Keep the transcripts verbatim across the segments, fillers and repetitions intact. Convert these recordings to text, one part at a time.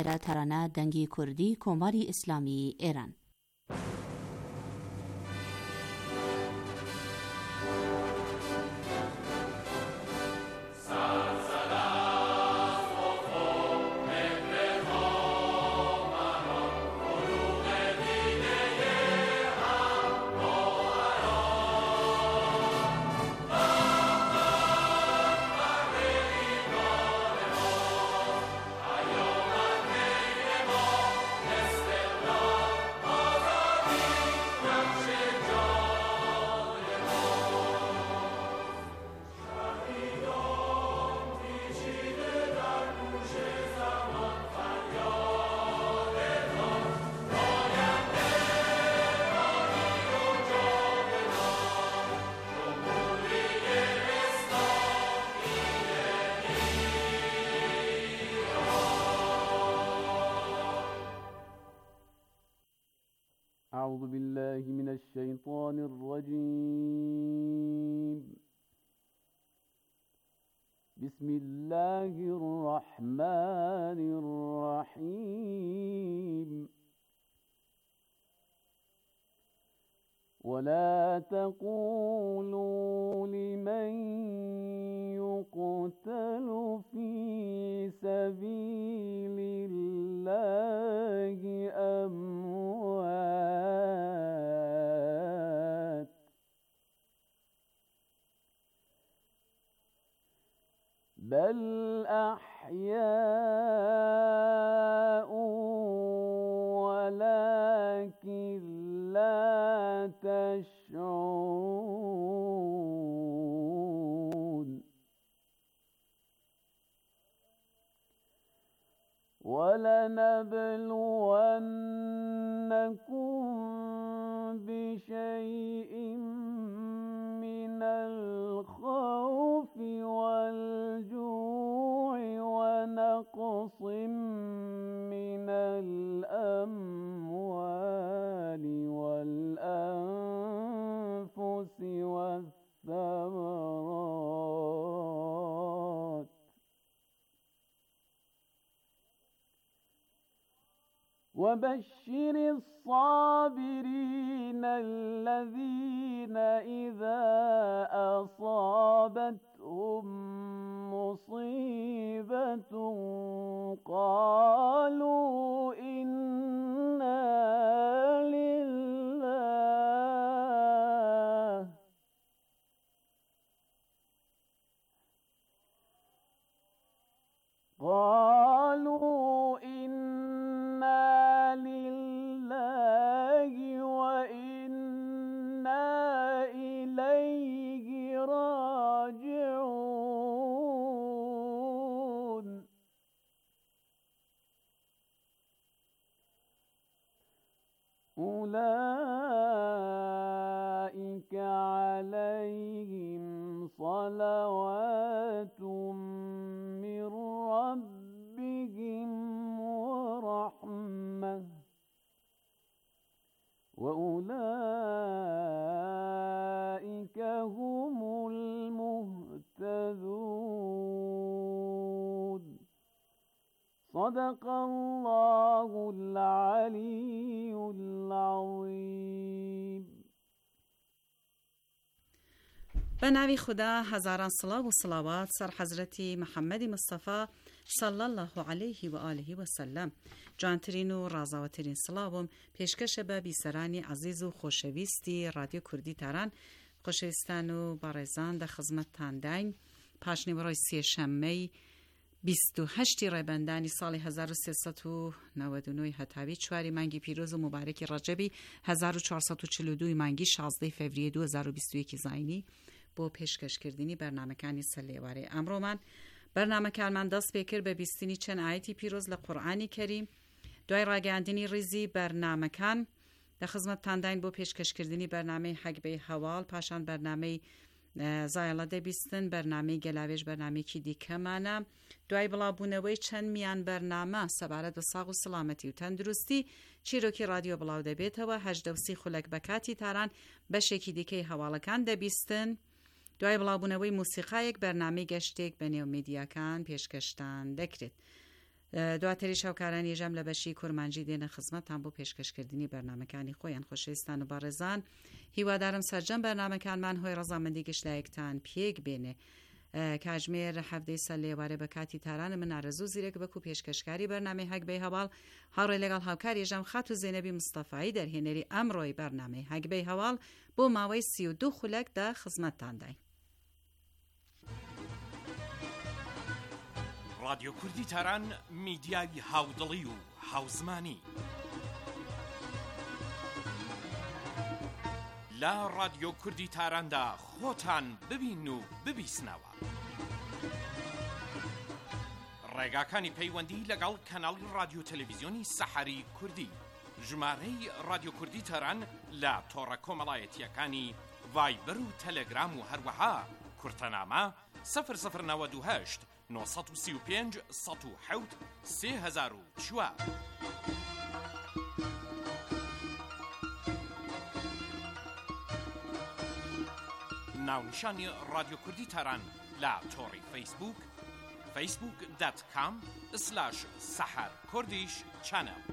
ایرا ترانه دنگی کردی کماری اسلامی ایران. أعوذ بالله من الشيطان الرجيم. بسم الله الرحمن الرحيم. ولا تقولوا لمن يقتل في سبيل الله أموات بل أحياء ولكن لا تشعرون. ولنبلونكم بشيء من الخوف والجوع ونقص من الأموال والأنفس والثمرات وبشر الصابرين الذين إذا أصابتهم مصيبة قالوا إنا لله قالوا إنا لله وإنا إليه راجعون. أولئك عليهم صلوات من ربهم ورحمة وأولئك هم المهتدون. صدق الله العلي العظيم. به نوی خدا هزاران صلاة و صلوات سر حضرت محمد مصطفی صلی الله علیه و آله و سلم. جانترین و رازاوترین سلاوم پیشکش به بیسرانی عزیز و خوشویستی رادیو کردی تران. خوشویستان و بارزان در خدمت تاندین پاشنی برای سی شنبه بیست و هشت ریبندانی سال هزار و سیصد و نود و نه هتاوی چواری منگی پیروز و مبارک رجبی هزار و چهارصد و چهل و دو منگی شانزده فوریه دو هزار و بیست و یک زاینی با پیشکش کردنی برنامه کانی سلیواره. امرو من برنامه کارمان دست بکر به بیستینی چند آیتی پیروز لقرآنی کریم. دوای راگاندنی ریزی برنامه کان در خدمت تاندین با پیشکش کردنی برنامه حق به حوال پاشان برنامه زایلاده بیستن برنامه گلاویش برنامه کی دیکه مانم دوای بلابونوی چند میان برنامه سبارت ساق و سلامتی و تندرستی چی رو که رادیو بلاو دبیت و هجده و سی خلق بکاتی تاران بشه کی دیکه حوالکان دبیستن دوای بلابونوی موسیقی یک برنامه گشتیک بنیو میدیا کان پیشکشتن دکرد. دواتری شەوکارانی ژەم لە بەشی کورمانجی دێنە خزمەتان بۆ پێشکەشکردنی بەرنامەکانی خۆیان. خۆشەویستان و باڕێزان، هیوادارم سەرجەم بەرنامەکانمان هۆی ڕەزامەندی گشتلایەکتان پێک بێنێ. کاژمێر هەفتەی سەر لێوارێ بە کاتی تارانە من ئارەزوو زیرەک بەکو پێشکەشکاری بەرنامەی هەگبەی هەواڵ هەڕێ لەگەڵ هاوکاری ژەم خات و زێنەبی مستەفایی دەرهێنەری ئەمڕۆی بەرنامەی هەگبەی هەواڵ بۆ ماوەی سی و دوو خولەکدا خزمەتتانداین. رادیۆ کوردی تاران میدیای هاودڵی و هاوزمانی لە رادیۆ کوردی تاراندا خۆتان ببین و ببیسنەوە. ڕێگاکانی پەیوەندی لەگەڵ کەناڵی رادیۆ تەلەڤیزیۆنی سەحەری کوردی، ژمارەی رادیۆ کوردی تاران لە تۆڕە کۆمەڵایەتیەکانی ڤایبەر و تەلەگرام و هەروەها کورتەنامە سەفر سەفر نەوەد و هەشت نۆ سەد و سی و پێنج سەد و حەوت سێ هەزار و چوار. ناونیشانی رادیۆ کوردی تاران لە تۆڕی فەیسبوک فەیسبوک دات کام سلاش سەحەر کوردیش چەنەڵ.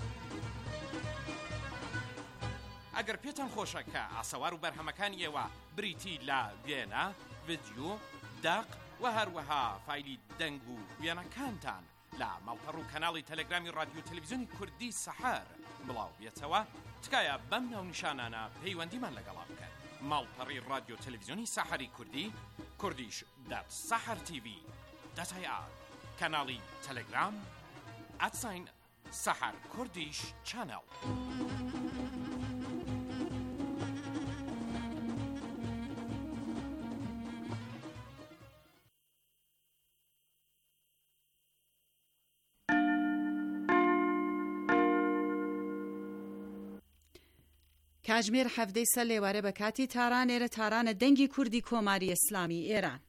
ئەگەر پێتان خۆشە کە ئاسەوار و بەرهەمەکانی ئێوە بریتی لە وێنە، ڤیدیۆ، داق و هەروەها فایلی دەنگ و وێنەکانتان لە ماڵپەڕ و کەناڵی تەلەگرامی رادیۆ تەلەڤیزیۆنی کوردی سەحەر بڵاو بێتەوە، تکایە بەم ناونیشانانە پەیوەندیمان لەگەڵا بکەن. ماڵپەڕی رادیۆ تەلەڤیزیۆنی سەحەری کوردی، کوردیش دات سەحەر تیڤی دات ئای ئار، کەناڵی تەلەگرام ئەتساین سەحەر کوردیش چەنەڵ. کاژمێر هەفتەی سەر لێوارە بە کاتی تاران ئێرە تارانە دەنگی کوردی کۆماری ئیسلامی ئێران.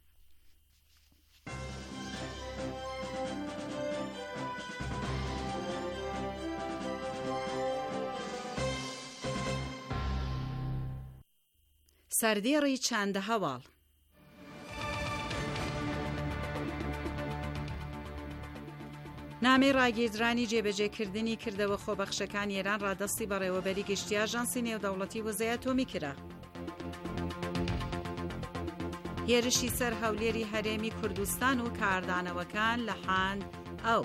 سەردێڕی چەندە هەواڵ. نامەی ڕاگیردرانی جێبەجێکردنی کردەوە خۆبەخشەکان ئێران ڕادەستی بەڕێوەبەری گشتی ئاژانسی نێودەوڵەتی وزەی ئەتۆمی کرا. هێرشی سەر هەولێری هەرێمی کوردستان و کاردانەوەکان لە حاند ئەو.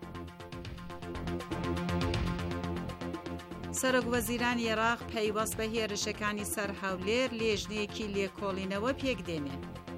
سەرۆکوەزیرانی عێراق پەیوەست بە هێرشەکانی سەر هەولێر لێژنەیەکی لێکۆڵینەوە پێک دێنێ.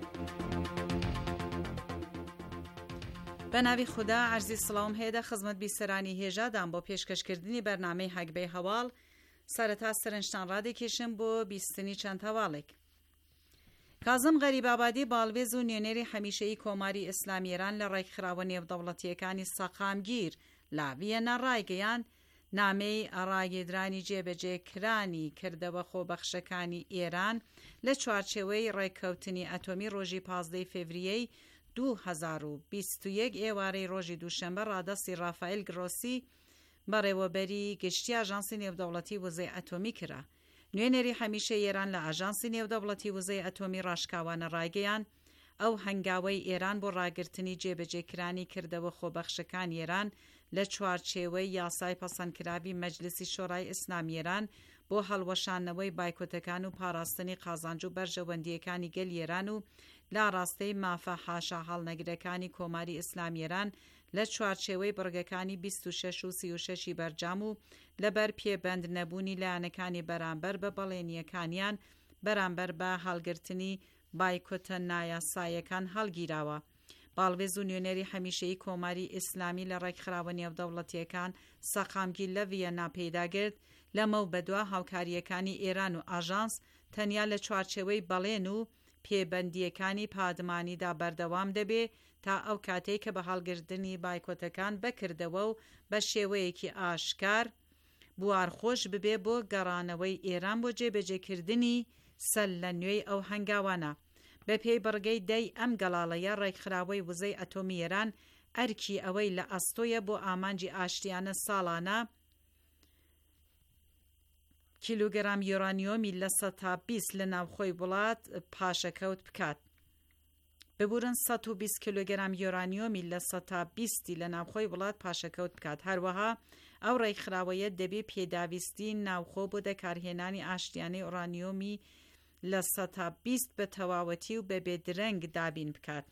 بە ناوی خوددا عەرزی سڵاوم هەیەدا خزمەت بیسەرانی هێژادان بۆ پێشکەشکردنی بەرنامەی هەگبەی هەواڵ سەرەتا سەرنجتان ڕادێکێشم بۆ بیستنی چەند هەواڵێک. کازم غەریبابادی باڵوێز و نوێنەری هەمیشەیی کۆماری ئیسلامی ئێران لە ڕێکخراوە نێودەوڵەتیەکانی سەقامگیر لە ڤیەنا ڕایگەیاند نامەی ڕاگیردرانی جێبەجێکرانی کردەوە خۆبەخشەکانی ئێران لە چوارچێوەی ڕێککەوتنی ئەتۆمی ڕۆژی پازدەی فێڤریەی دوو هەزار و بیست و یەک ئێوارەی ڕۆژی دووشەمبە ڕادەستی ڕافائیل گرۆسی بەڕێوەبەری گشتی ئاژانسی نێودەوڵەتی وزەی ئەتۆمی کرا. نوێنەری هەمیشەی ئێران لە ئاژانسی نێودەوڵەتی وزەی ئەتۆمی ڕاشکاوانە ڕایگەیاند ئەو هەنگاوەی ئێران بۆ ڕاگررتنی جێبەجێکرانی کردەوە خۆبەخشەکان ئێران لە چوارچێوەی یاسای پەسەندکراوی مەجلیسی شۆڕای ئیسلامی ئێران بۆ هەڵوەشانەوەی بایکۆتەکان و پاراستنی قازانج و بەرژەوەندیەکانی گەل ئێران و لا ڕاستەی مافە حاشا هەڵنەگرەکانی کۆماری ئیسلامی ئێران لە چوارچێوەی بڕگەکانی بیست و شەش و سی و شەشی بەرجام و لەبەر پێبەند نەبوونی لایەنەکانی بەرامبەر بە بەڵێنیەکانیان بەرامبەر بە هەڵگرتنی بایکۆتە نایاسایەکان هەڵگیراوە. باڵوێز و نوێنەری هەمیشەیی کۆماری ئیسلامی لە ڕێکخراوە نێودەوڵەتیەکان سەقامگیر لە ڤیەنا پەیداگرت لەمە و بەدوا هاوکاریەکانی ئێران و ئاژانس تەنیا لە چوارچێوەی بەڵێن و پێبەندیەکانی پادمانیدا بەردەوام دەبێ تا ئەو کاتەی کە بە هەڵگرتنی بایکۆتەکان بەکردەوە و بە شێوەیەکی ئاشکار بوارخۆش ببێ بۆ گەڕانەوەی ئێران بۆ جێبەجێکردنی سەل لە نوێی ئەو هەنگاوانە. بە پێی بڕگەی دەی ئەم گەڵاڵەیە ڕێکخراوەی وزەی ئەتۆمی ئێران ئەرکی ئەوەی لە ئەستۆیە بۆ ئامانجی ئاشتیانە ساڵانە کیلوگرام یۆرانیۆمی لە سەد تا بیست لە ناوخۆی وڵات پاشەکەوت بکات. ببورن صد و بیست کیلوگرم یورانیومی لە سەد تا بیستی لە ناوخۆی وڵات پاشەکەوت بکات. هەروەها ئەو ڕێکخراوەیە دەبێ پێداویستی ناوخۆ بۆ دەکارهێنانی ئاشتیانەی ئورانیۆمی لە سەد تا بیست بە تەواوەتی و بەبێ درەنگ دابین بکات.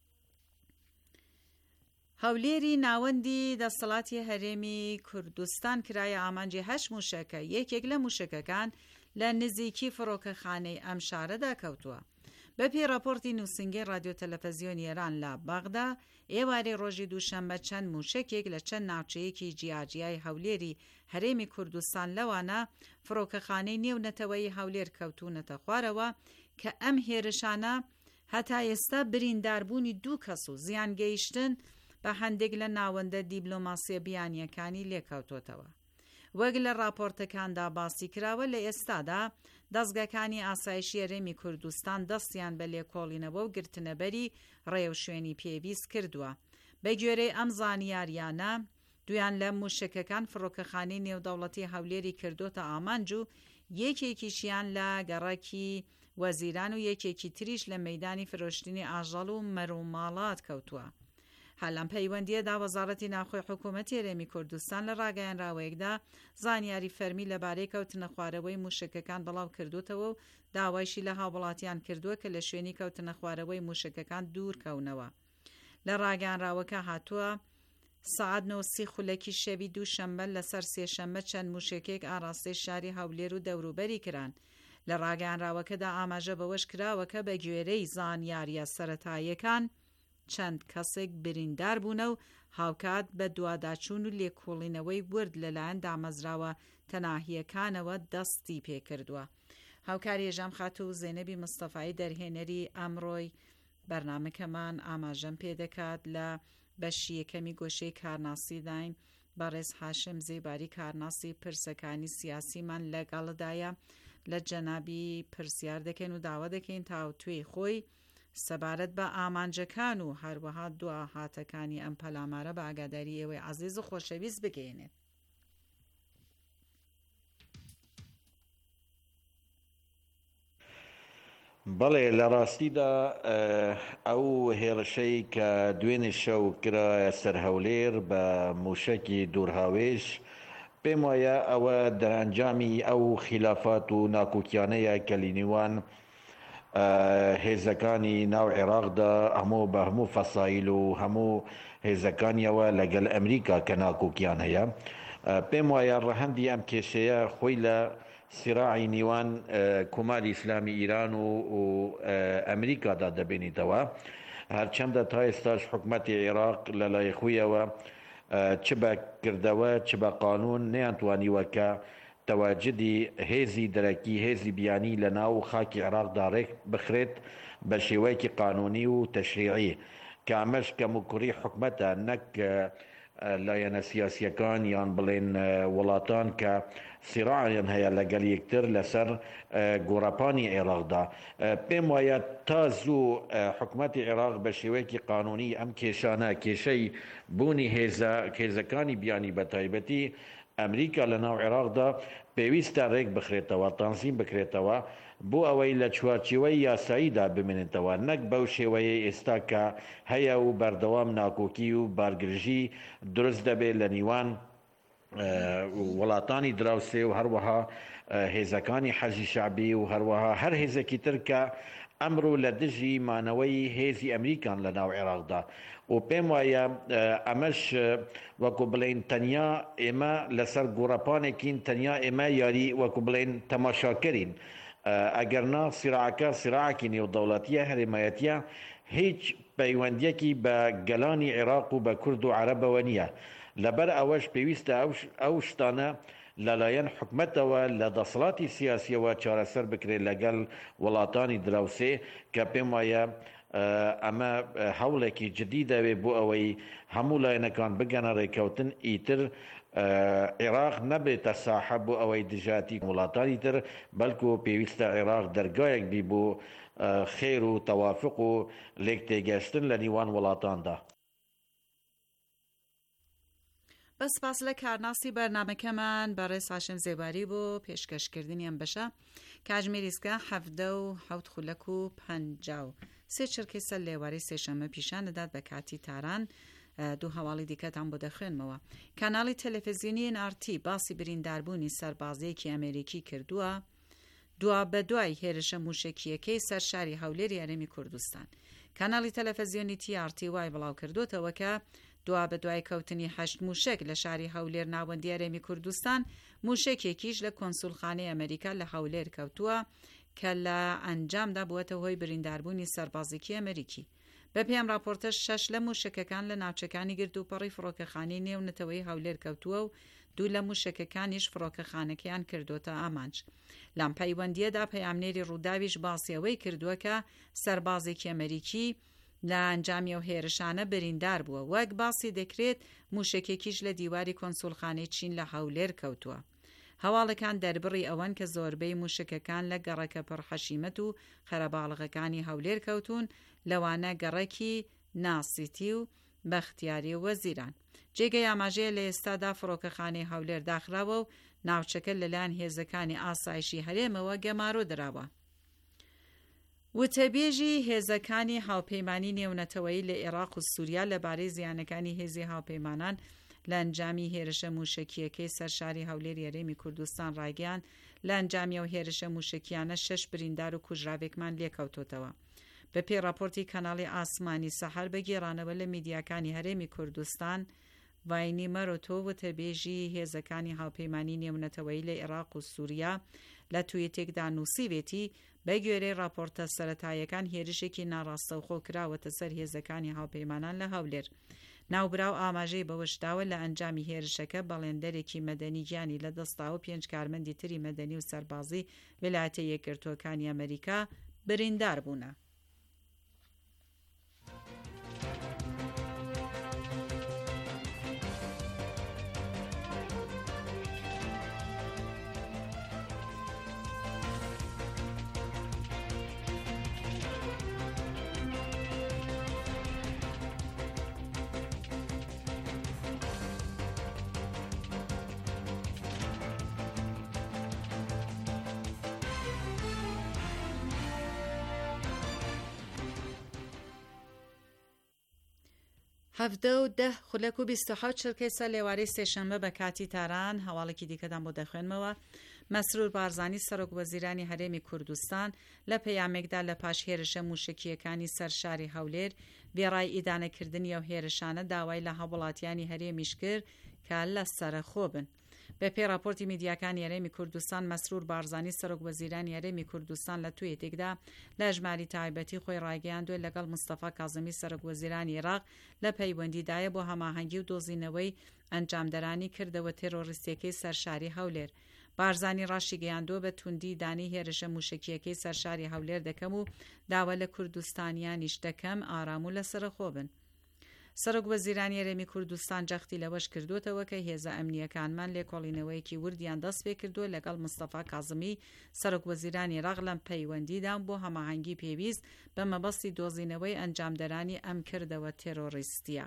هەولێری ناوەندی دەسەڵاتی هەرێمی کوردستان کرایە ئامانجی هەشت موشەکە. یەکێک لە موشەکەکان لە نزیکی فڕۆکەخانەی ئەم شارەدا کەوتووە. بەپێی راپۆرتی نووسنگی رادیۆ تەلەڤیزیۆنی ئێران لە بەغدا، ئێوارەی ڕۆژی دووشەممە چەند موشەکێک لە چەند ناوچەیەکی جیاجیای هەولێری هەرێمی کوردستان لەوانە فڕۆکەخانەی نێونەتەوەی هەولێر کەوتونەتە خوارەوە کە ئەم هێرشانە هەتا ئێستا برینداربوونی دوو کەس و زیان گەیشتن بە هەندێک لە ناوەندە دیبلۆماسیە بیانیەکانی لێکەوتۆتەوە. وەک لە راپۆرتەکاندا باسی کراوە، لە ئێستادا دەستگاکانی ئاسایشی هەرێمی کوردستان دەستیان بە لێکۆڵینەوە و گرتنەبەری ڕێو شوێنی پێویست کردووە. بە گوێرەی ئەم زانیاریانە، دویان لە موشەکەکان فڕۆکەخانەی نێودەوڵەتی هەولێری کردوتە ئامانج و یەکێکیشیان لە گەڕەکی وەزیران و یەکێکی تریش لە مەیدانی فرۆشتنی ئاژەڵ و مەروماڵات کەوتووە. هەلام پەیوەندیەدا وەزارەتی ناوخۆی حکوومەتی هەرێمی کوردستان لە ڕاگەیەنراوەیەکدا زانیاری فەرمی لەبارەی کەوتنە خوارەوەی موشەکەکان بڵاو کردوتەوە و داوایشی لە هاوڵاتیان کردووە کە لە شوێنی کەوتنە خوارەوەی موشەکەکان دوور کەونەوە. لە ڕاگەیەنراوەکە هاتووە سەعات نۆ و سی خولەکی شەوی دووشەممە لەسەر سێشەممە چەند موشەکێک ئاراستەی شاری هەولێر و دەوروبەری کران. لە ڕاگەیەنراوەکەدا ئاماژە بەوەش کراوە کە بە گوێرەی زانیاریە سەرەتاییەکان چەند کەسێک بریندار بوونە و هاوکات بە دوواداچوون و لێکۆڵینەوەی ورد لەلایەن دامەزراوە تەناهیەکانەوە دەستی پێکردووە. هاوکاری ێژام خاتوو و زێنەبی مستەفایی دەرهێنەری ئەمڕۆی بەرنامەکەمان ئاماژەم پێدەکات لە بەشی یەکەمی گۆشەی کارناسی داین. بەڕێز هاشم زێباری کارناسی پرسەکانی سیاسیمان لەگەڵدایە. لە جەنابی پرسیار دەکەین و داوا دەکەین تاوتوێی خۆی سەبارەت بە ئامانجەکان و هەروەها دوا هاتەکانی ئەم پەلامارە بە ئاگاداری ئێوەی عەزیز و خۆشەویست بگەێنێت. بەڵێ لە ڕاستیدا ئەو هێرشەی کە دوێنێ شەو کرایە سەر هەولێر بە موشەکی دوورهاوێژ، پێم وایە ئەوە دەرەنجامی ئەو خلافات و ناکۆکیانەیە کە لینیوان هێزەکانی ناو عێراقدا هەموو بە هەموو فەسایل و هەموو هێزەکانیەوە لەگەڵ ئەمریکا کە ناکۆکیان هەیە. پێم وایە ڕەهەندی ئەم کێشەیە خۆی لە سیراعی نێوان کۆماری ئیسلامی ئیران و ئەمریکادا دەبێنیتەوە. هەرچەندە تا ئێستاش حکومەتی عێراق لە لای خۆیەوە چ بە کردەوە چ بە قانون نەیانتوانیوە کە تەواجدی هێزی دەرەکی هێزی بیانی لە ناو خاکی عێراقدا ڕێک بخرێت بە شێوەیەکی قانونی و تەشریعی، کە ئەمەش کەموکوڕی حکومەتە، نەک لایەنە سیاسیەکان یان بڵێن وڵاتان کە سیراعیان هەیە لەگەڵ یەکتر لەسەر گۆڕەپانی عێراقدا. پێم وایە تا زوو حکومەتی عێراق بە شێوەیەکی قانونی ئەم کێشانە کێشەی بوونی هێزەکانی بیانی بە تایبەتی ئەمریکا لە ناو عێراقدا پێویستە ڕێک بخرێتەوە، تەنزیم بکرێتەوە بۆ ئەوەی لە چوارچێوەی یاساییدا بمێنێتەوە، نەک بەو شێوەیە ئێستا کە هەیە و بەردەوام ناکۆکی و بارگرژی دروست دەبێت لە نیوان وڵاتانی دراوسێ و هەروەها هێزەکانی حەزی شعبی و هەروەها هەر هێزێکی تر کە ئەمڕۆ لە دژی مانەوەی هێزی ئەمریکان لە ناو عێراقدا. و پێم وایە ئەمەش وەکو بڵێن تەنیا ئێمە لەسەر گۆڕەپانێکین، تەنیا ئێمە یاری وەکو بڵێن تەماشاکەرین. ئەگەرنا سیراعەکە سیراعەکی نێودەوڵەتیە هەرێمایەتیە، هیچ پەیوەندیەکی بە گەلانی عێراق و بە کورد و عەرەبەوە نییە. لەبەر ئەوەش پێویستە ئەو شتانە لەلایەن حکومەتەوە لە دەسەڵاتی سیاسیەوە چارەسەر بکرێت لەگەڵ وڵاتانی دراوسێ، کە پێم وایە ئەمە هەوڵێکی جدی دەوێت بۆ ئەوەی هەموو لایەنەکان بگەنە ڕێکەوتن، ئیتر عێراق نەبێتە ساحە بۆ ئەوەی دژاتی وڵاتانی تر، بەڵکو پێویستە عێراق دەرگایەک بی بۆ خێر و تەوافق و لێک تێگەشتن لە نیوان وڵاتاندا. بەسپاس لە کارناسی بەرنامەکەمان بەڕێز هاشم زێباری بۆ پێشکەشکردنی ئەم بەشە کاژمێریسکە حەڤدە و حەوت خولەک و پەنجا و سێ چرکەی سەر لێوارەی سێشەممە پیشان دەدات بە کاتی تاران. دوو هەواڵی دیکەتان بۆ دەخوێنمەوە. کاناڵی تەلەڤیزیۆنی ئێن ئار تی باسی برینداربوونی سەربازەیەکی ئەمریکی کردووە دوا بە دوای هێرشە موشکیەکەی سەر شاری هەولێر یارێمی کوردستان. کاناڵی تەلەڤیزیۆنی تی ئار تی وای بڵاو کردوتەوە کە دوا بە دوای کەوتنی هەشت موشک لە شاری هەولێر ناوەندی یارێمی کوردستان موشکێکیش لە کۆنسوڵخانەی ئەمریکا لە هەولێر کەوتووە کە لە ئەنجامدا بووەتە هۆی برینداربوونی سەربازێکی ئەمریکی. بە پێم راپۆرتە شەش لە موشکەکان لە ناوچەکانی گردوپەڕی فڕۆکەخانەی نێونەتەوەی هەولێر کەوتووە و دوو لە موشکەکانیش فڕۆکەخانەکەیان کردوتە ئامانج. لەم پەیوەندیەدا پەیامنێری ڕووداویش باسیەوەی کردووە کە سەربازێکی ئەمریکی لە ئەنجامی ئەو هێرشانە بریندار بووە. وەک باسی دەکرێت موشکێکیش لە دیواری کۆنسوڵخانەی چین لە هەولێر کەوتووە. هەواڵەکان دەربڕی ئەوەن کە زۆربەی موشکەکان لە گەڕەکە پڕحەشیمەت و خەرەباڵغەکانی هەولێر کەوتون، لەوانە گەڕەکی ناسیتی و بەختیاری و وەزیران. جێگەی ئاماژەیە لە ئێستادا فڕۆکەخانەی هەولێر داخراوە و ناوچەکە لەلایەن هێزەکانی ئاسایشی هەرێمەوە گەمارۆ دراوە. وتەبێژی هێزەکانی هاوپەیمانی نێونەتەوەیی لە عێراق و سووریا لەبارەی زیانەکانی هێزی هاوپەیمانان لە ئەنجامی هێرشە موشکیەکەی سەر شاری هەولێر یارێمی کوردستان ڕایگەیاند. لە ئەنجامی ئەو هێرشە موشکیانە شەش بریندار و کوژراوێکمان لێکەوتۆتەوە. بە پێی راپۆرتی کەناڵی ئاسمانی سەحەر بە گێڕانەوە لە میدیاکانی هەرێمی کوردستان، ڤاینی مەرۆتۆ وتەبێژی هێزەکانی هاوپەیمانی نێونەتەوەیی لە عێراق و سووریا لە تویتێکدا نووسیوێتی بە گوێرەی راپۆرتە سەرەتاییەکان هێرشێکی ناڕاستەوخۆ کراوەتە سەر هێزەکانی هاوپەیمانان لە هەولێر. ناوبراو ئاماژەی بەوەشداوە لە ئەنجامی هێرشەکە بەڵێندەرێکی مەدەنی گیانی لە دەستاوە پێنج کارمەندی تری مەدەنی و سەربازی ویلایەتە یەکگرتووەکانی ئەمریکا بریندار بوونە. هەڤدە و دە خولەک و بیست و حەوت چرکەی سەر لێوارەی سێشەممە بە کاتی تاران. هەواڵێکی دیکەدان بۆ دەخوێنمەوە. مەسرور بارزانی سەرۆک وەزیرانی هەرێمی کوردستان لە پەیامێکدا لە پاش هێرشە موشکیەکانی سەر شاری هەولێر بێڕای ئیدانەکردنی ئەو هێرشانە داوای لە هەوڵاتیانی هەرێمیش کرد کە لە سەرخۆ بن. بە پێی راپۆرتی میدیاکانی هەرێمی کوردستان، مەسرور بارزانی سەرۆک وەزیرانی هەرێمی کوردستان لە تویتێکدا لە ژماری تایبەتی خۆی ڕایگەیاندوێ لەگەڵ مستەفا کاظمی سەرۆک وەزیرانی عێراق لە پەیوەندیدایە بۆ هەماهەنگی و دۆزینەوەی ئەنجامدەرانی کردەوە تێرۆریستیەکەی سەرشاری هەولێر. بارزانی ڕاشی گەیاندووە بە توندی دانی هێرشە موشکیەکەی سەرشاری هەولێر دەکەم و داوا لە کوردستانیانیش دەکەم ئارام و لەسەرخۆ بن. سەرۆک وەزیرانی هەرێمی کوردستان جەختی لەوەش کردوتەوە کە هێزە ئەمنیەکانمان لێکۆڵینەوەیەکی وردیان دەست پێ کردووە لەگەڵ مستەفا کاظمی سەرۆک وەزیرانی عێراق لەم پەیوەندیدان بۆ هەماهەنگی پێویست بە مەبەستی دۆزینەوەی ئەنجامدەرانی ئەم کردەوە تێرۆریستیە.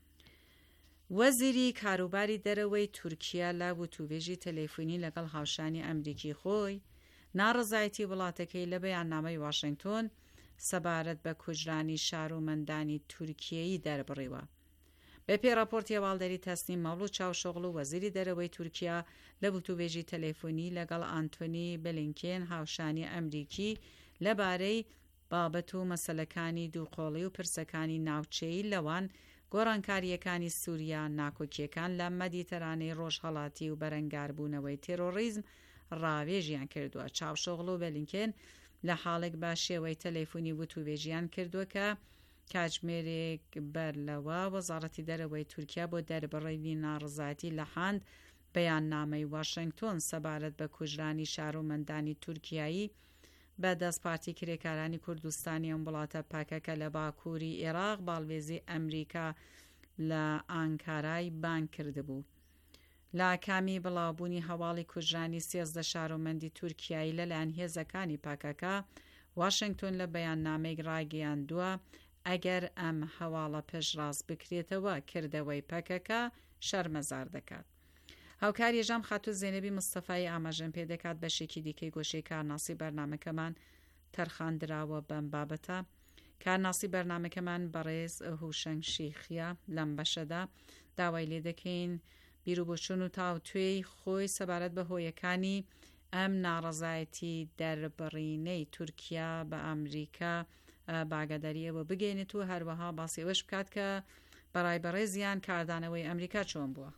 وەزیری کاروباری دەرەوەی تورکیا لە وتوبێژی تەلەفۆنی لەگەڵ هاوشانی ئەمریکی خۆی ناڕەزایەتی وڵاتەکەی لە بەیاننامەی واشنگتۆن سەبارەت بە کوژرانی شارومەندانی تورکیەیی دەربڕیوە. بە پێی راپۆرتی هەواڵدەری تەسنیم مەوڵوود چاوشۆغڵ و وەزیری دەرەوەی تورکیا لە وتوبێژی تەلەفۆنی لەگەڵ ئانتۆنی بلینکێن هاوشانی ئەمریکی لەبارەی بابەت و مەسەلەکانی دووقۆڵی و پرسەکانی ناوچەیی لەوان گۆڕانکاریەکانی سووریا ناکۆکیەکان لە مەدیتەرانەی ڕۆژهەڵاتی و بەرەنگاربوونەوەی تێرۆریزم ڕاوێژیان کردووە. چاوشۆغڵ و بلینکێن لە حاڵێک با شێوەی تەلەفۆنی وتوبێژیان کردووە کە کاتژمێرێک بەرلەوە وەزارەتی دەرەوەی تورکیا بۆ دەربڕینی ناڕزایەتی لە حاند بەیاننامەی واشنگتۆن سەبارەت بە کوژرانی شارومەندانی تورکیایی بە دەستپارتی کرێکارانی کوردستانی ئەم وڵاتە پاکەکە لە باکووری عێراق باڵێزی ئەمریکا لە ئانکارای بان کردبوو. لە کامی بڵاوبوونی هەواڵی کوژرانی سێزدە شارۆمەندی تورکیایی لەلایەن هێزەکانی پاکەکە، واشنگتۆن لە بەیاننامەیەک ڕاگەیاندووە ئەگەر ئەم هەواڵە پێشڕاست بکرێتەوە کردەوەی پاکەکە شەرمەزار دەکات. هاوکاری ژەم خاتوو زێنەبی مستەفای ئاماژەم پێ دەکات بەشێکی دیکەی گۆشەی کارناسی بەرنامەکەمان تەرخاندراوە بەم بابەتە. کارناسی بەرنامەکەمان بەڕێز هوشەنگ شیخیە. لەم بەشەدا داوای لێ دەکەین بیرروبۆچوون و تاوتوێی خۆی سەبارەت بە هۆیەکانی ئەم ناڕەزایەتی دەربڕینەی تورکیا بە ئەمریکا باگاداریەوە بگەینێت و هەروەها باسی ئەوەش بکات کە بەڕای بەڕێزیان کاردانەوەی ئەمریکا چۆن بووە.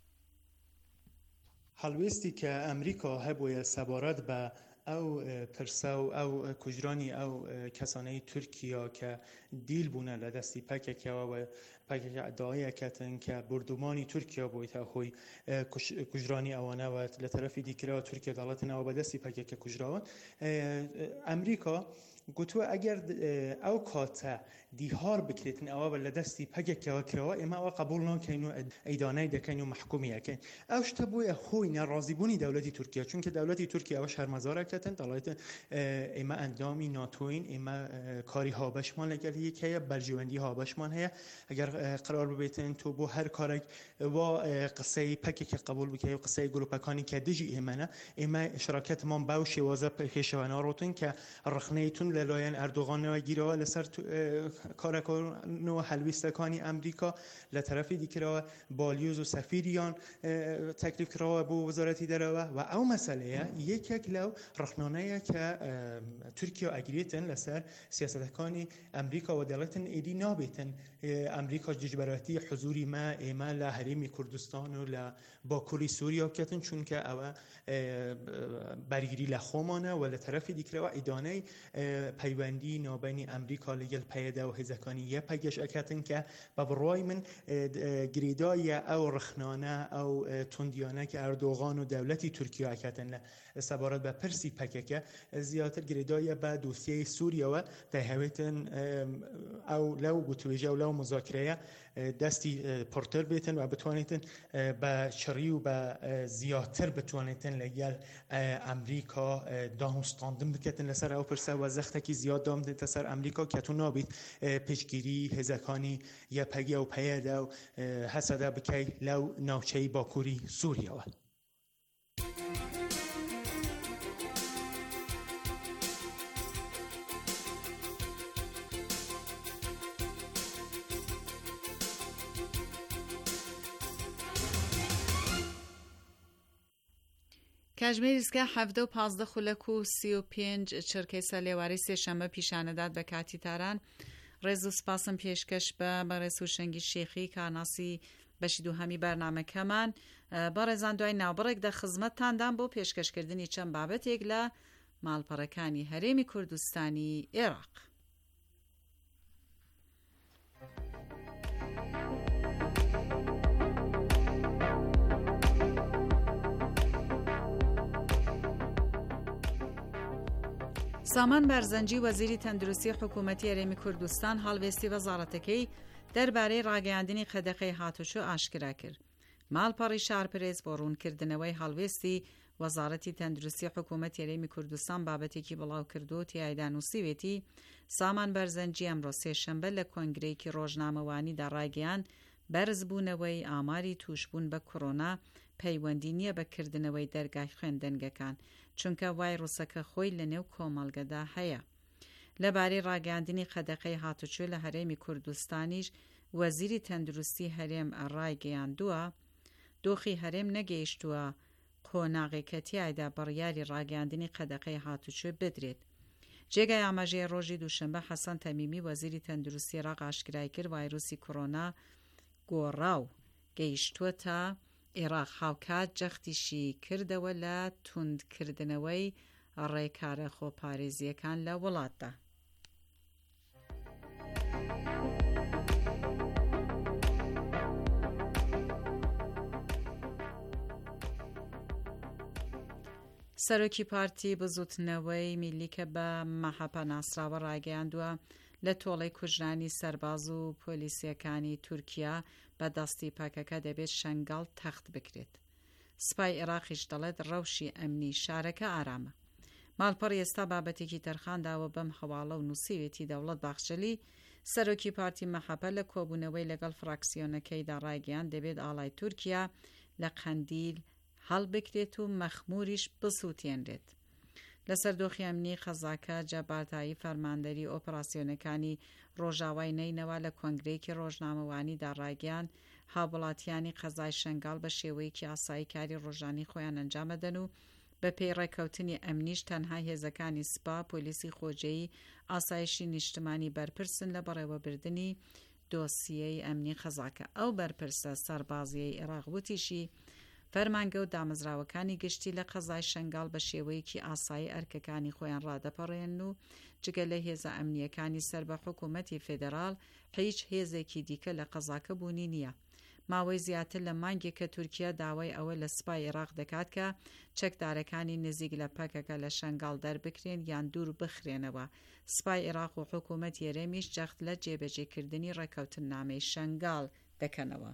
هەڵوێستی کە ئەمریکا هەبووە سەبارەت بە ئەو پرسە و ئەو کوژرانی ئەو کەسانەی تورکیا کە دیل بوونە لە دەستی پەکێکەوە پەکێکە ئەدعایەکەتن کە بردومانی تورکیا بوویتە خۆی کوژرانی ئەوانەوە لە تەرەفی دیکەوە تورکیا دەڵێتنەوە بە دەستی پەکێکە کوژراوە. ئەمریکا گوتووە ئەگەر ئەو کاتە دیهار بکرێتن ئەوە لە دەستی پەکێکەوە کرەوە ئێمە ئەوە قبول ناکەین و ئەیدانای دەکەین و محکومیەکەین. ئەو شتە بووە هۆی ناڕازیبوونی دەوڵەتی تورکیا، چونکە دەوڵەتی تورکیا ئەوە شەرمەزارەکەتن دەڵێت ئێمە ئەندامی ناتۆین، ئێمە کاری هاوبەشمان لەگەڵ یەک هەیە، بەرژێوەندی هاوبەشمان هەیە. ئەگەر قرار ببێتن تۆ بۆ هەر کارێک وا قسەی پەکێکی قبول بکەی و قسەی گروپەکانی کە دژی ئێمەنە، ئێمە شراکەتمان باو شێوازە پێشەوە ناڕۆتن کە ڕخنەیتون لەلایەن ئەردۆغانەوە گیرەوە لەسەر کارەکردنەوە هەلویستەکانی ئەمریکا لە تەرەفی دیکەوە بالیوز و سەفیریان تەکلیف کراوە بۆ وەزارەتی دەرەوە و ئەو مەسەلەیە یەکێک لەو ڕخنانەیە کە تورکیا ئەگرێتن لەسەر سیاسەتەکانی ئەمریکا و دەڵێتن ئیدی نابێتن ئەمریکا جژبەرەتی حزوری ما ئێمە لە هەرێمی کوردستان و لە باکووری سووریا بکەتن، چونکە ئەوە بەرگری لە خۆمانە و لە تەرەفی دیکەوە ئیدانەی پەیوەندی ناوبەینی ئەمریکا لەگەڵ پەیەدا و هێزەکانی یە پەیگەش ئەکاتن کە بە بڕوای من گرێدایە ئەو ڕخنانە ئەو توندیانە کە ئەردۆغان و دەوڵەتی تورکیا ئەکاتن لە سەبارەت بە پرسی پەکێکە زیاتر گرێدایە بە دۆسیەی سووریەوە دەیهەوێتن ئەو لەو گوتوێژە و لەو مذاکرەیە دەستی پڕتر بێتن و بتوانێتن بە چڕی و بە زیاتر بتوانێتن لەگەڵ ئەمریکا داهستاندن بکەتن لەسەر ئەو پرسە و زەختێکی زیاد دام دێتە سەر ئەمریکا کە تو نابێت پێشگیری هێزەکانی یەپەگە و پەیەدا و هەسەدا بکەی لەو ناوچەی باکووری سووریەوە. کاتژمێریسکە هەفتە و پازدە خولەک و سی و پێنج چرکەی سەرلێواری سێشەممە پیشانەدات بە کاتی تاران. ڕێز و سپاسم پێشکەش بە بەڕێز هوشەنگی شێخی کارناسی بەشی دووهەمی بەرنامەکەمان. بەڕێزان دوای ناوبڕێکدا خزمەتتاندان بۆ پێشکەشکردنی چەند بابەتێک لە ماڵپەڕەکانی هەرێمی کوردستانی عێراق. سامان بەرزەنجی وەزیری تەندروستی حکوومەتی هەرێمی کوردستان هەڵوێستی وەزارەتەکەی دەربارەی ڕاگەیاندنی خەدەقەی هاتوچۆ ئاشکرا کرد. ماڵپەڕی شارپرێز بۆ ڕوونکردنەوەی هەڵوێستی وەزارەتی تەندروستی حکوومەتی هەرێمی کوردستان بابەتێکی بڵاو کردو تیایدا نووسیوێتی سامان بەرزەنجی ئەمڕۆ سێشەمبە لە کۆنگرەیەکی ڕۆژنامەوانیدا ڕاگەیاند بەرزبوونەوەی ئاماری توشبوون بە کۆڕۆنا پەیوەندی نییە بەکردنەوەی دەرگای خوێندنگەکان، چونکە ڤایرۆسەکە خۆی لە نێو کۆمەڵگەدا هەیە. لەبارەی ڕاگەاندنی خەدەقەی هاتوچۆ لە هەرێمی کوردستانیش وەزیری تەندروستی هەرێم ڕایگەیاندووە دۆخی هەرێم نەگەیشتووە قۆناغێکە تیایدا بڕیاری ڕاگەاندنی خەدەقەی هاتوچۆ بدرێت. جێگای ئاماژەی ڕۆژی دووشەمبە حەسەن تەمیمی وەزیری تەندروستی عێراق ئاشکرای کرد ڤایرۆسی کۆڕۆنا گۆڕاو گەیشتووە تا عێراق هاوکات جەختیشی کردەوە لە توندکردنەوەی ڕێکارە خۆپارێزیەکان لە وڵاتدا. سەرۆکی پارتی بزوتنەوەی میلی کە بە مەحەپە ناسراوە ڕاگەیاندووە لە تۆڵەی کوژرانی سەرباز و پۆلیسیەکانی تورکیا بە دەستی پاکەکە دەبێت شەنگاڵ تەخت بکرێت. سپای عێراقیش دەڵێت ڕەوشی ئەمنی شارەکە ئارامە. ماڵپەڕی ئێستا بابەتێکی تەرخانداوە بەم هەواڵە و نووسیوێتی دەوڵەت باخچەلی سەرۆکی پارتی مەحەپە لە کۆبوونەوەی لەگەڵ فراکسیۆنەکەیدا ڕاگەیاند دەبێت ئاڵای تورکیا لە قەندیل هەڵبکرێت و مەخموریش بسووتێنرێت. لە سەردۆخی ئەمنی قەزاکە جەبارتایی فەرماندەری ئۆپراسیۆنەکانی ڕۆژاوای نینەوە لە کۆنگرەیەکی ڕۆژنامەوانی داڕاگەیان هاوڵاتیانی قەزای شەنگاڵ بە شێوەیەکی ئاسایی کاری ڕۆژانی خۆیان ئەنجامەدەن و بە پێی ڕێکەوتنی ئەمنیش تەنها هێزەکانی سوپا، پۆلیسی خۆجەیی، ئاسایشی نیشتمانی بەرپرسن لە بەڕێوەبردننی دۆسیەی ئەمنی قەزاکە. ئەو بەرپرسە سەربازیەی عێراق وتیشی فەرمانگە و دامەزراوەکانی گشتی لە قەزای شەنگاڵ بە شێوەیەکی ئاسایی ئەرکەکانی خۆیان ڕادەپەڕێن و جگە لە هێزە ئەمنیەکانی سەر بە حکوومەتی فێدەراڵ هیچ هێزێکی دیکە لە قەزاکە بوونی نییە. ماوەی زیاتر لە مانگێکە تورکیا داوای ئەوە لە سوپای عێراق دەکات کە چەکدارەکانی نزیک لە پەکەکە لە شەنگاڵ دەربکرێن یان دوور بخرێنەوە. سوپای عێراق و حکوومەت یەرێمیش جەخت لە جێبەجێکردنی ڕێکەوتنامەی شەنگاڵ دەکەنەوە.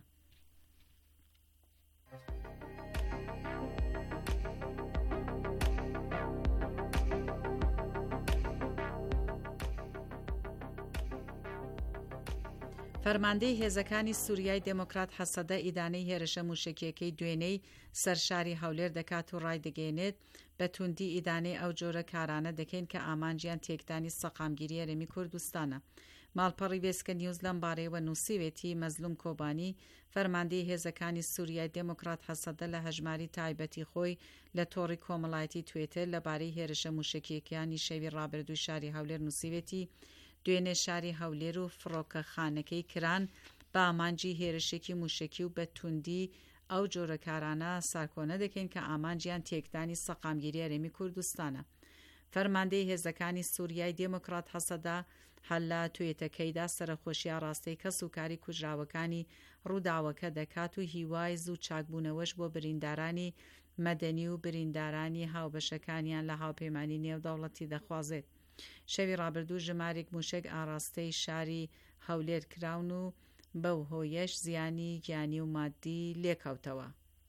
فەرماندەی هێزەکانی سووریای دموکرات حەسەدە ئیدانەی هێرشە موشکیەکەی دوێنەی سەرشاری هەولێر دەکات و ڕای دەگەێنێت بە توندی ئیدانەی ئەو جۆرە کارانە دەکەین کە ئامانجیان تێکدانی سەقامگیری هەرێمی کوردستانە. ماڵپەڕی وێسکە نیوز لەم بارەیەوە نووسیوێتی مەزلوم کۆبانی فەرماندەی هێزەکانی سووریای دموکرات حەسەدە لە هەژماری تایبەتی خۆی لە تۆڕی کۆمەڵایەتی توێتر لەبارەی هێرشە موشکیەکانی شەوی ڕابردووی شاری هەولێر نووسیوێتی دوێنێ شاری هەولێر و فڕۆکەخانەکەی کران بە ئامانجی هێرشێکی موشکی و بە توندی ئەو جۆرە کارانە سارکۆنە دەکەین کە ئامانجیان تێکدانی سەقامگیری هەرێمی کوردستانە. فەرماندەی هێزەکانی سووریای دموکرات حەسەدە هەلە توێتەکەیدا سەرخۆشیە ڕاستەی کەس و کاری کوژراوەکانی ڕووداوەکە دەکات و هیوای زوو چاکبوونەوەش بۆ بریندارانی مەدەنی و بریندارانی هاوبەشەکانیان لە هاوپەیمانی نێودەوڵەتی دەخوازێت. شەوی ڕابردوو ژمارێک موشک ئاراستەی شاری هەولێر کراون و بەو هۆیەش زیانی گیانی و مادی لێکەوتەوە.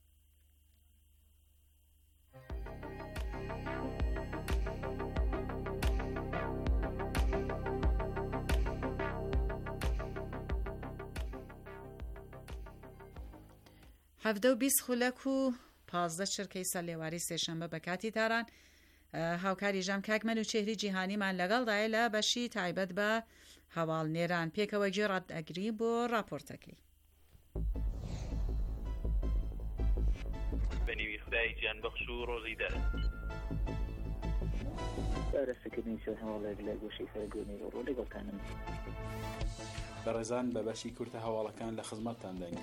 هەفتە و بیست خولەک و پازدە چرکەی سەرلێواری سێشەمبە بە کاتی تاران هاوکاری ژەم کاکمەن و چێهری جیهانیمان لەگەڵدایە لە بەشی تایبەت بە هەواڵ نێران. پێکەوە گوێڕات ئەگری بۆ راپۆرتەکەی. بەنیوی خدای گیان بەخش و ڕۆزی دەر بارەسەکردنی سەر هەواڵێک لە گۆشەی فەرگۆنی ڕۆ لەگەڵتانم. بەڕێزان بە بەشی کورتە هەواڵەکان لە خزمەتتان دەین.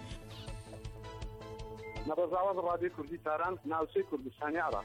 نەڕۆژاوەز ڕادیۆ کوردی تاران ناوچەی کوردستانی عێراق.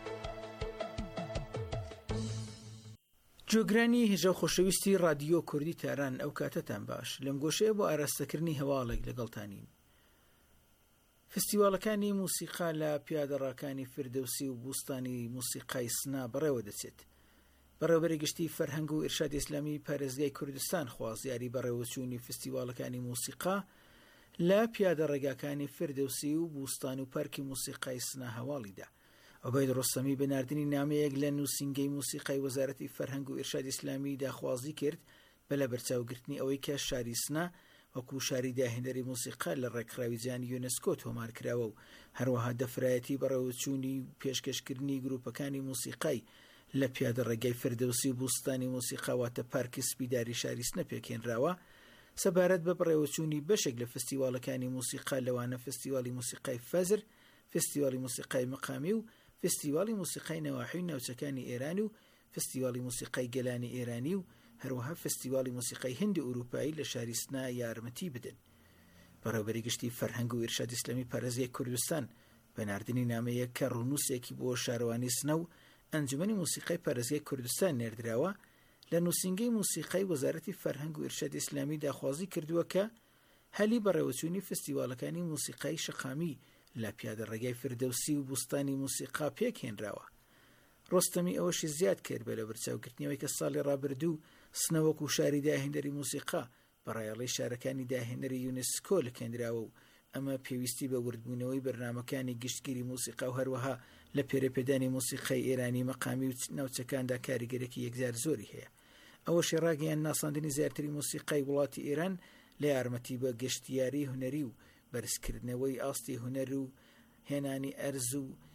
جۆگرانی هێژە خۆشەویستی رادیۆ کوردی تاران ئەو کاتەتان باش لەم گۆشەیە بۆ ئاراستەکردنی هەواڵێک لەگەڵتانین. فستیواڵەکانی موسیقا لە پیادەڕاکانی فردەوسی و بوستانی موسیقای سنا بەڕێوە دەچێت. بەڕێوەبەری گشتی فەرهەنگ و ئیرشادی ئیسلامی پارێزگای کوردستان خوازیاری بەڕێوەچوونی فستیواڵەکانی موسیقا لە پیادەڕێگاکانی فردەوسی و بوستان و پارکی موسیقای سنا هەواڵیدا. عوبەید ڕۆستەمی بەناردنی نامەیەک لە نووسینگەی موسیقای وەزارەتی فەرهەنگ و ئیرشادی ئیسلامی داخوازی کرد بە لە بەرچاوگرتنی ئەوەی کە شاری سنا وەکو شاری داهێنەری موسیقا لە ڕێکخراوی جیهانی یونسکۆ تۆمار کراوە و هەروەها دەفرایەتی بەڕێوەچوونی پێشکەشکردنی گروپەکانی موسیقای لە پیادەڕێگای فردەوسی و بوستانی موسیقا واتە پارکی سپیداری شاری سنە پێکێنراوە سەبارەت بە بەڕێوەچوونی بەشێک لە فستیواڵەکانی موسیقا لەوانە فستیواڵی موسیقای فەزر، فستیواڵی موسیقای مەقامی و فستیواڵی موسیقای نەواحی ناوچەکانی ئێران و فستیواڵی موسیقای گەلانی ئێرانی و هەروەها فستیواڵی موسیقای هندی ئوروپایی لە شاری سنا یارمەتی بدەن. بەڕێوەبەری گشتی فەرهەنگ و ئیرشادی ئیسلامی پارێزگای کوردستان بەناردنی نامەیەک کە ڕوونووسێکی بۆ شارەوانی سنە و ئەنجومەنی موسیقای پارێزگای کوردستان نێردراوە لە نووسینگەی موسیقای وەزارەتی فەرهەنگ و ئیرشادی ئیسلامی داخوازی کردووە کە هەلی بەڕێوەچوونی فستیواڵەکانی موسیقای شەقامی لە پیادەڕێگای فردەوسی و بوستانی موسیقا پێکهێنراوە. ڕۆستەمی ئەوەشی زیاد کرد بە لە بەرچاوگرتنەوەی کە ساڵی ڕابردوو سنەوەک و شاری داهێنەری موسیقا بەڕایەڵی شارەکانی داهێنەری یونسکۆ لەکێنراوە و ئەمە پێویستی بە وردبوونەوەی بەرنامەکانی گشتگیری موسیقا و هەروەها لە پێرەپێدانی موسیقای ئێرانی مەقامی و ناوچەکاندا کاریگەرێکی یەکجار زۆری هەیە. ئەوەشی ڕاگەیان ناساندنی زیاتری موسیقای وڵاتی ئێران لە یارمەتی بە گەشتیاری هونەری و بەرزکردنەوەی ئاستی هونەر و هێنانی ئەرز و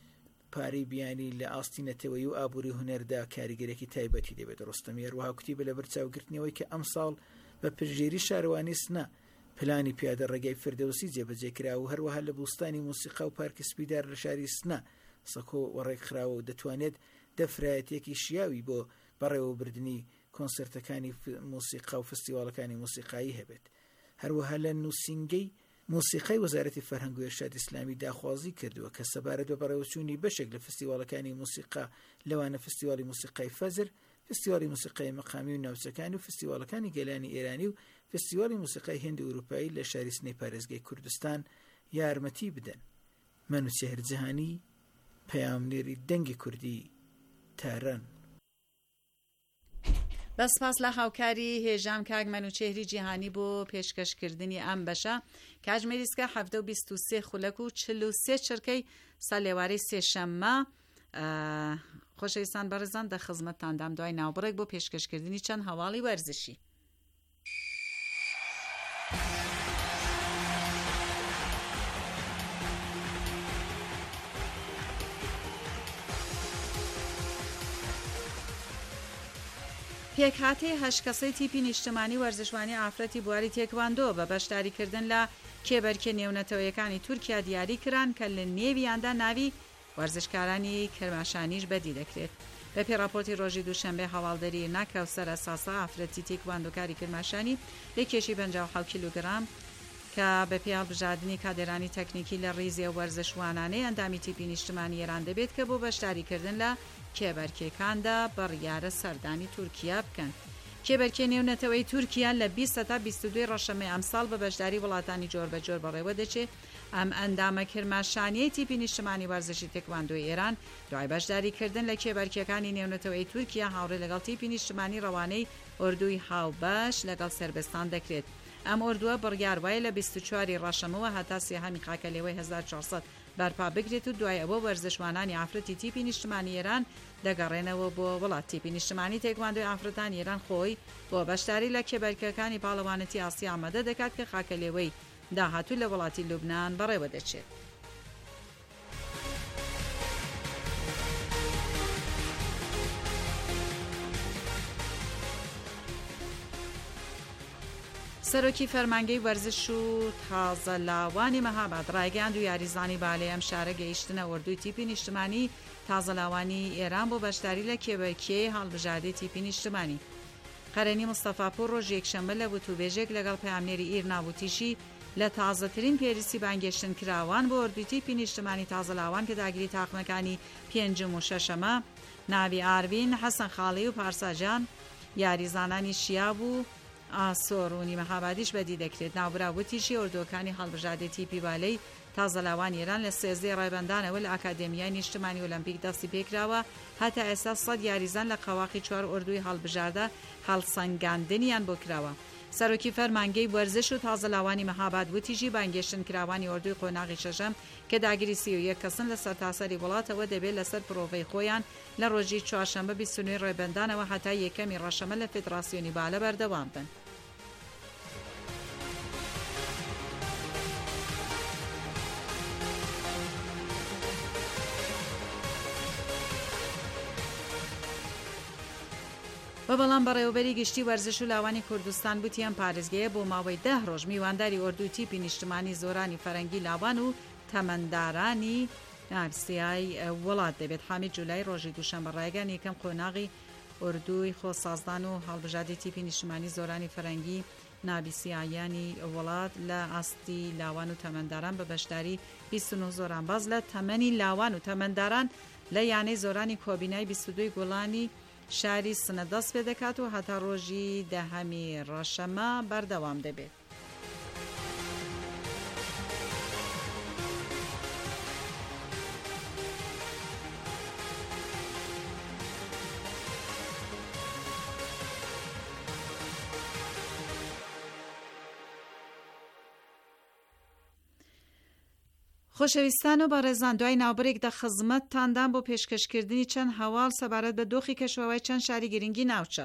پارەی بیانی لە ئاستینەتەوەی و ئابووری هونەردا کاریگەرێکی تایبەتی دەبێت. ڕۆستەمی هەروەها کوتیبە لە بەرچاوگرتنەوەی کە ئەم ساڵ بە پژێری شارەوانی سنا پلانی پیادە ڕێگای فردەوسی جێبەجێکرا و هەروەها لە بوستانی موسیقا و پارکی سپیدار لە شاری سنا سەکۆ وەڕێکخراوە و دەتوانێت دەفرایەتێکی شیاوی بۆ بەڕێوەبردننی کۆنسرتەکانی موسیقا و فستیواڵەکانی موسیقایی هەبێت. هەروەها لە نووسنگەی موسیقای وەزارەتی فەرهەنگ و ئێرشاد ئیسلامی داخوازی کردووە کە سەبارەت بە بەڕێوەچوونی بەشێک لە فستیواڵەکانی موسیقا لەوانە فستیواڵی موسیقای فەزر، فستیواڵی موسیقای مەقامی و ناوچەکانی و فستیواڵەکانی گەلانی ئێرانی و فستیواڵی موسیقای هند و ئوروپایی لە شاری سنەی پارێزگای کوردستان یارمەتی بدەن. مەنوچێهر جەهانی، پەیامنێری دەنگی کوردی، تاران. بەسپاس لە هاوکاری هێژام کاک مەنوچێهری جیهانی بۆ پێشکەشکردنی ئەم بەشە کاتژمێریسکە حەڤدە و بیست و سێ خولەک و چل و سێ چرکەی ساڵێوارەی سێشەممە. خۆشەویستان بەڕێزان دە خزمەتتاندام دوای ناوبڕێک بۆ پێشکەشکردنی چەند هەواڵی وەرزشی. پێکهاتەی هەشکەسەی تیپی نیشتمانی وەرزشوانی ئافرەتی بواری تێکواندۆ بە بەشداریکردن لە کێبەرکێ نێونەتەوەیەکانی تورکیا دیاری کران کە لە نێویاندا ناوی وەرزشکارانی کرماشانیش بەدی دەکرێت. بە پێی راپۆرتی ڕۆژی دووشەمبێ هەواڵدەری ناکەوسەر ئەساسا ئافرەتی تێکواندۆکاری کرماشانی لە کێشی پەنجا و حەوت کیلوگرام کە بە پێی هەڵبژاردننی کادێرانی تەکنیکی لە ڕیزێ وەرزشوانانەی ئەندامی تیپی نیشتمانی ئێران دەبێت کە بۆ بەشداریکردن لە کێبەرکێکاندا بڕیارە سەردانی تورکیا بکەن. کێبەرکێ نێونەتەوەی تورکیا لە بیست تا بیست و دوو ڕەشەمەی ئەمساڵ بە بەشداری وڵاتانی جۆر بە جۆر بەڕێوە دەچێت. ئەم ئەندامە کرماشانیەی تیپی نیشتمانی وەرزشی تێکواندۆی ئێران دوای بەشداریکردن لە کێبەرکێکانی نێونەتەوەی تورکیا هاوڕێ لەگەڵ تیپی نیشتمانی ڕەوانەی ئوردوی هاوبەش لەگەڵ سربستان دەکرێت. ئەم ئوردووە بڕیار وایە لە بیست و چواری ڕەشەمەوە هەتا سێهەمی خاکەلێوەی هەزار و چوارسەد بەرپا بگرێت و دوای ئەوە وەرزشوانانی ئافرەتی تیپی نیشتمانی ئێران دەگەڕێنەوە بۆ وڵات. تیپی نیشتمانی تێکواندۆی ئافرەتانی ئێران خۆی بۆ بەشداری لە کێبەرکەکانی پاڵەوانەتی ئاسیا ئامادە دەکات کە خاکەلێوەی داهاتوو لە وڵاتی لوبنان بەڕێوە دەچێت. سەرۆکی فەرمانگەی وەرزش و تازەلاوانی مەهاباد ڕایگەاند و یاریزانی بالێ ئەم شارە گەیشتنە ئوردوی تیپی نیشتمانی تازەلاوانی ئێران بۆ بەشداری لە کێبەرکێی هەڵبژاردەی تیپی نیشتمانی. قەرەنی مستەفاپور ڕۆژ یەکشەممە لە وتوبێژێک لەگەڵ پەیامنێری ئیر نابوتیشی لە تازەترین پێویستی بانگێشتن کراوان بۆ ئوردوی تیپی نیشتمانی تازەلاوان کە داگیری تاقمەکانی پێنجم و شەشەمە ناوی ئاروین، حەسەن خاڵی و پارساجان یاریزانانی شیا بوو. ئاسۆر و نیمەهابادیش بەدی دەکرێت. ناوبراوتیشی ئوردوەکانی هەڵبژاردەی تیپی بالەی تازەلاوان ئێران لە سێزدەی ڕێبەندانەوە لە ئاکادێمیای نیشتمانی ئۆلمپیک دەستی پێکراوە. هەتا ئێستا سەد یاریزان لە قەواقی چوار ئوردوی هەڵبژاردە هەڵسەنگاندنیان بۆ کراوە. سەرۆکی فەرمانگەی وەرزش و تازەلاوانی مەهاباد وتیژی بانگێشتن کراوانی ئوردوی قۆناغی شەشەم کە داگیری سی و یەک کەسن لە سەرتاسەری وڵاتەوە دەبێت لەسەر پرۆڤەی خۆیان لە ڕۆژی چوارشەممە بیست و نۆی ڕێبەندانەوە هەتا یەکەمی ڕەشەمە لە فێدراسیۆنی بالە بەردەوام بن. بە بەڵام بەڕێوەبەری گشتی وەرزش و لاوانی کوردستان بوتیان پارێزگەیە بۆ ماوەی ده ڕۆژ میوانداری ئوردوی تیپی نیشتمانی زۆرانی فەرەنگی لاوان و تەمەندارانی ناوسیای وڵات دەبێت. حامید جولای ڕۆژی دووشەممە ڕایگەان یەکەم قۆناغی ئوردوی خۆسازدان و هەڵبژاردەی تیپی نیشتمانی زۆرانی فەرەنگی نابیسیایانی وڵات لە ئاستی لاوان و تەمەنداران بە بەشداری بیست و نۆ زۆران باز لە تەمەنی لاوان و تەمەنداران لە یانەی زۆرانی کۆبینای بیست و دوو گوڵانی شاری سنە دەست پێ دەکات و هەتا ڕۆژی دەهەمی ڕەشەمە بەردەوام دەبێت. خۆشەویستان و بەڕێزان دوای ناوبڕێک دە خزمەتتاندان بۆ پێشکەشکردنی چەند هەواڵ سەبارەت بە دۆخی کەشوەوەی چەند شاری گرنگی ناوچە.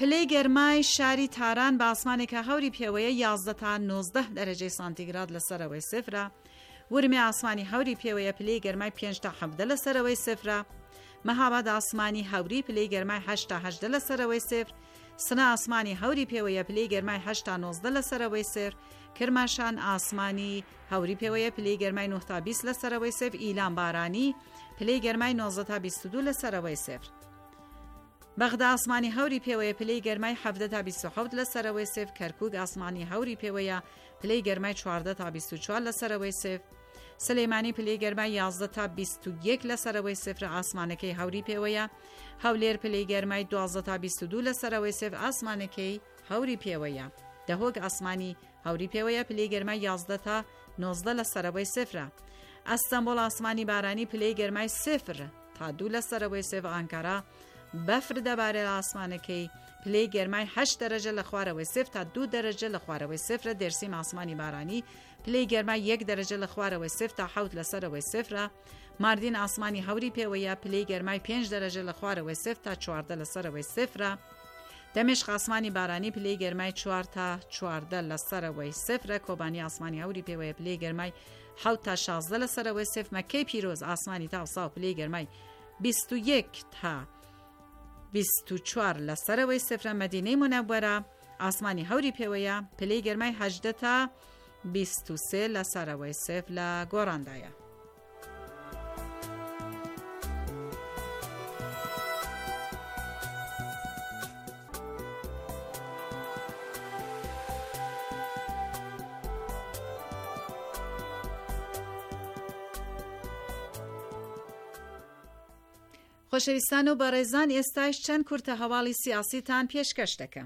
پلەی گەرمای شاری تاران بە ئاسمانێکە هەوری پێوەیە یازدە تا نۆزدە دەرەجەی سانتیگراد لەسەرەوەی سفرە. ورمی ئاسمانی هەوری پێوەیە پلەی گەرمای پێنج تا حەڤدە لەسەرەوەی سفرە. مەهاباد ئاسمانی هەوری پلەی گەرمای هەشت تا هەژدە لەسەرەوەی سفر. سنە ئاسمانی هەوری پێوەیە پلەی گەرمای هەشت تا نۆزدە لەسەرەوەی سفر. کرماشان ئاسمانی هەوری پێوەیە پلەی گەرمای نۆ تا بیست لەسەرەوەی سفر. ئیلان بارانی پلەی گەرمای نۆزدە تا بیست و دوو لەسەرەوەی سفر. بەغدا ئاسمانی هەوری پێوەیە پلەی گەرمای حەڤدە تا بیست و حەوت لەسەرەوەی سفر. کەرکووک ئاسمانی هەوری پێوەیە پلەی گەرمای چواردە تا بیست و چوار لەسەرەوەی سفر. سلەیمانی پلەی گەرمای یازدە تا بیست و یەک لەسەرەوەی سفر ئاسمانەکەی هەوری پێوەیە. هەولێر پلەی گەرمای دوازدە تا بیست و دوو لەسەرەوەی سفر ئاسمانەکەی هەوری پێوەیە. دەهۆک ئاسمانی هەوری پێوەیە پلەی گەرمای یازدە تا نۆزدە لەسەرەوەی سفرە. ئەستەمبۆڵ ئاسمانی بارانی پلەی گەرمای سفر تا دوو لەسەرەوەی سفر. ئانکارا بەفر دەبارێت لە ئاسمانەکەی پلەی گەرمای هەشت دەرەجە لە خوارەوەی سفر تا دوو دەرەجە لە خوارەوەی سفرە. دێرسیم ئاسمانی بارانی پلەی گەرمای یەک دەرەجە لە خوارەوەی سفر تا حەوت لەسەرەوەی سفرە. ماردین ئاسمانی هەوری پێوەیە پلەی گەرمای پێنج دەرەجە لە خوارەوەی سفر تا چواردە لەسەرەوەی سفرە. دەمشق ئاسمانی بارانی پلەی گەرمای چوار تا چواردە لەسەرەوەی سفرە. کۆبانی ئاسمانی هەوری پێوەیە پلەی گەرمای حەوت تا شازدە لەسەرەوەی سفر. مەکەی پیرۆز ئاسمانی تاوسا و پلەی گەرمای بیست و یەک تا بیست و چوار لەسەرەوەی سفرە. مەدینەی مونەوەرە ئاسمانی هەوری پێوەیە پلەی گەرمای هەژدە تا بیست و سێ لەسەرەوەی سفر لە گۆڕاندایە. خۆشەویستان و بەڕێزان، ئێستاش چەند کورتە هەواڵی سیاسیتان پێشکەش دەکەم.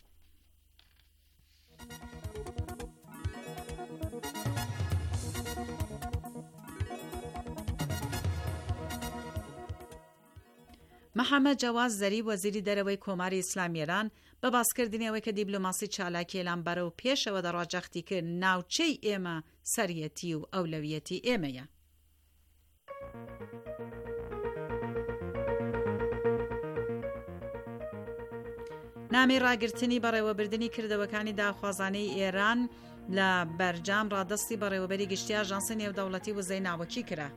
محەممەد جەواز زەری وەزیری دەرەوەی کۆماری ئیسلامی ئێران بە باسکردنەوەی کە دیبلۆماسی چالاکی ئێلان بەرەو پێشەوە دەڕاجەختی کرد ناوچەی ئێمە سەریەتی و ئەولەویەتی ئێمەیە. نامی ڕاگررتنی بەڕێوەبردننی کردەوەکانی داخوازانەی ئێران لە بەرجام ڕادستی بەڕێوەبەری گشتی ئاژانسی نێودەوڵەتی وزەی ناوەکی کرا.